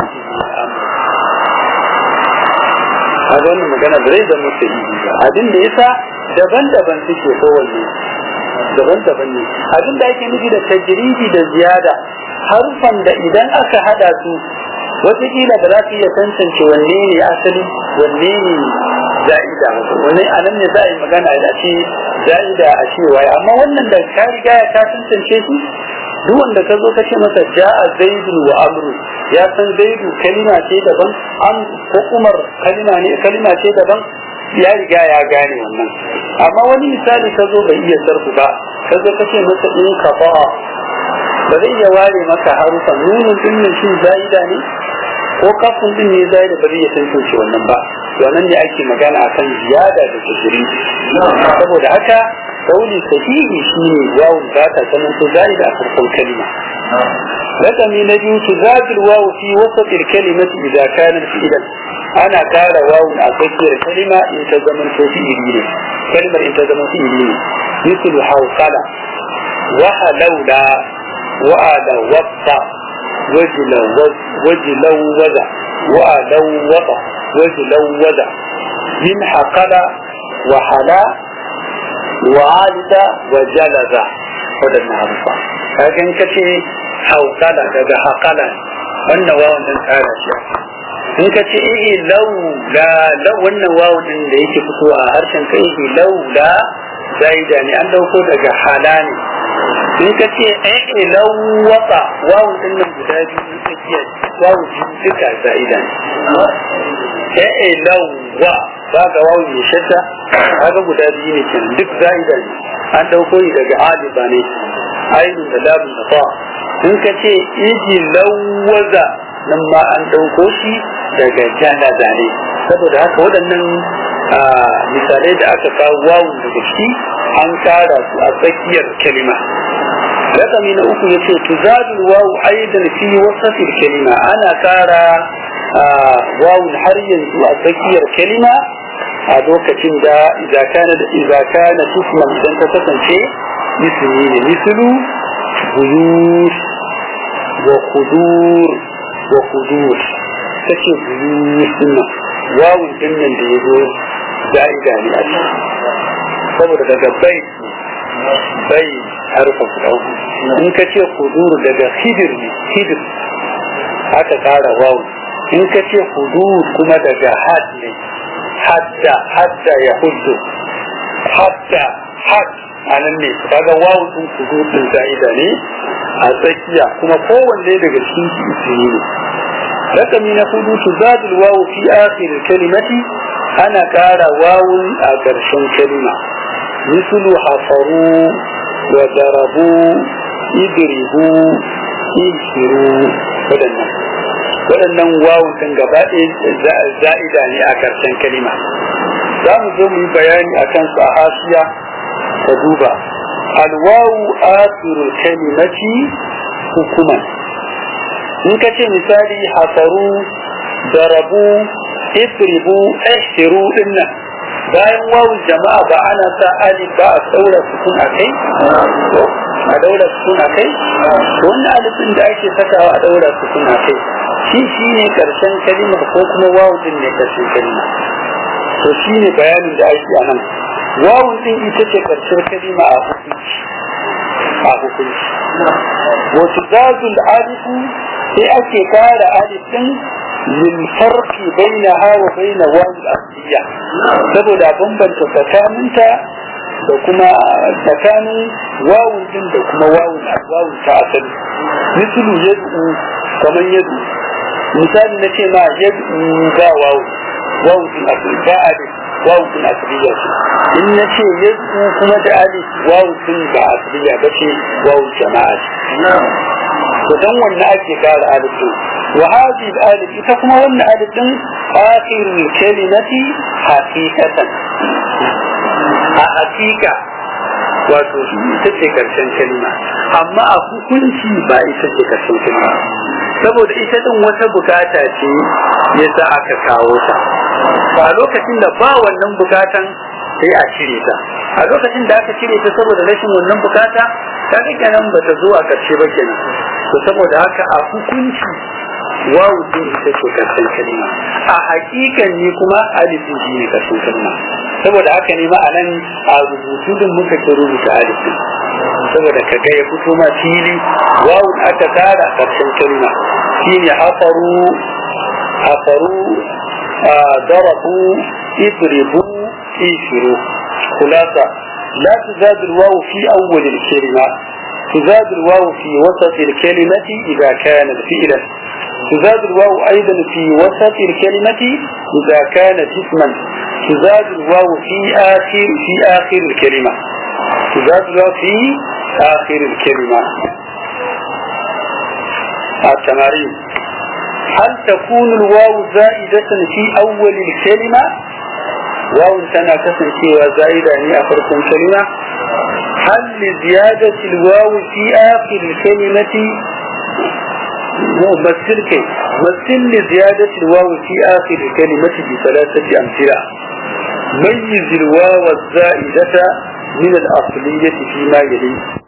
a wannan magana da zai zama ta yi ba abin da yasa daban-daban suke kowanne daban-daban ne abin da ake nufi da tajridi da ziyada harfan da idan aka hada su wataƙila ba za su iya tantance wanne ne asali wanne ne za'ida wanne a nan ne za a yi magana a ce za'ida a ce waye amma wannan da ka riga ya ka tantance su duk wanda ka zo ka ce masa ja'a zaidun wa amru ya san zaidu kalima ce daban am ko umar kalima ne kalima ce daban ya riga ya gane wannan amma wani misali ka zo bai iya sarfu ba ka zo ka ce masa in ka ba ba zai iya ware maka harufan nunun din nan shi zaida ne ko kafin din ne zaida ba zai iya tantance wannan ba wannan ne ake magana akan ziyada da kusuri saboda haka kauli sahihi shine wawun ba ta sanin to zaida a farkon kalima rakami na biyu tuzadul wawu fi wasat al-kalimati idza kanat fi'lan ana kara wawun a tsakiyar kalima in ta zama to fi'ili ne kalmar in ta zama fi'ili ne misal hawqala wa halawla wa ala waqta wajla wajla waza wa ala waqta wajla waza min haqala wa hala wa alida wa jalaza wadannan harufa kaga in kace hawqala daga haqala wannan wawun din tsara shi in ka ce ihi laula la wannan wawun din da yake fito a harshen ka ihi laula zaida ne an dauko daga halani in ka ce ihi lawata wawun din nan guda biyu tsakiya wawun biyu duka zaida ne ihi lawa ba ga wawun ne shadda kaga guda biyu ne kenan duk zaida ne an dauko shi daga alifa ne ainun da labun da fa in ka ce ihi lawaza nan ma an dauko shi daga janaza ne saboda haka waɗannan misalai da aka kawo wawun daga shi an kara su a tsakiyar kalima rakami na uku yace tuzadul wawu aidan fi wasafil kalima ana kara wawun har yanzu a tsakiyar kalima a lokacin da idza kana da idza kana isman idan ta kasance ismi ne mislu buyut wa qudur wa qudur take buyut din wawun din nan da yazo zaida ne a cikin saboda daga bai bai harfa ku in ka ce qudur daga hidir ne hidir aka kara wawun in ka ce qudur kuma daga had ne hadda hadda ya hudu hadda had anan ne kaga wawu din qudur din zaida ne a tsakiya kuma kowanne daga cikin su ismi ne rakami na hudu tuzadul wawu fi akhir kalimati ana kara wawun a ƙarshen kalima mislu hafaru wa darabu idribu ishiru wadannan wadannan wawun din gaba ɗaya za'ida ne a ƙarshen kalima za mu zo mu yi bayani akan su a hasiya ta duba alwawu akhirul kalimati hukuman in ka ce misali hasaru darabu idribu ihtiru dinnan bayan wawu jama'a ba ana sa alif ba a daura sukun a kai a daura sukun a kai wannan alifin da ake sakawa a daura sukun a kai shi shine karshen kalimar ko kuma wawu din ne karshen kalima to shine bayanin da ake a nan wawun din ita ce karshen kalima a hukunci a hukunci wato zazul alifu sai ake kara alif din lil farqi bainaha wa bain wawul asliya saboda bambanta tsakaninta da kuma tsakanin wawun din da kuma wawul wawul ta asali mislu yad'u kamar yad'u misali na ce ma yad'u ga wawu wawu din asali ba alif wawu din asliya ce in na ce yad'u kuma da alif wawu din ba asliya ba ce wawu jama'a ce to dan wannan ake kara alif din wa hadhihi alif ita kuma wannan alif din akhirul kalimati haqiqatan a haqiqa wato ita ce karshen kalima amma a hukunci ba ita ce karshen kalima saboda ita din wata bukata ce yasa aka kawo ta a lokacin da ba wannan bukatan sai a cire ta a lokacin da aka cire ta saboda rashin wannan bukata kaga kenan bata zo a karshe ba kenan to saboda haka a hukunci wawu din ita ce karshen kalima a hakikan ne kuma alifin shi ne karshen kalima saboda haka ne ma'anan a rubutu din muka ke rubuta alifin saboda ka ga ya fito ma fili wawu aka kara karshen kalima shine hafaru hafaru darabu idribu ishiru خلاصة لا تزاد الواو في أول الكلمة تزاد الواو في وسط الكلمة إذا كانت فعلا تزاد الواو أيضا في وسط الكلمة إذا كانت اسما تزاد الواو في آخر في آخر الكلمة تزاد الواو في آخر الكلمة. التمارين: هل تكون الواو زائدة في أول الكلمة؟ واو تنا كسنتي وزائدة هي أفرق الكلمة. هل لزيادة الواو في آخر الكلمة مثل كي مثل لزيادة الواو في آخر الكلمة بثلاثة أمثلة. ميز الواو الزائدة من الأصلية فيما يلي.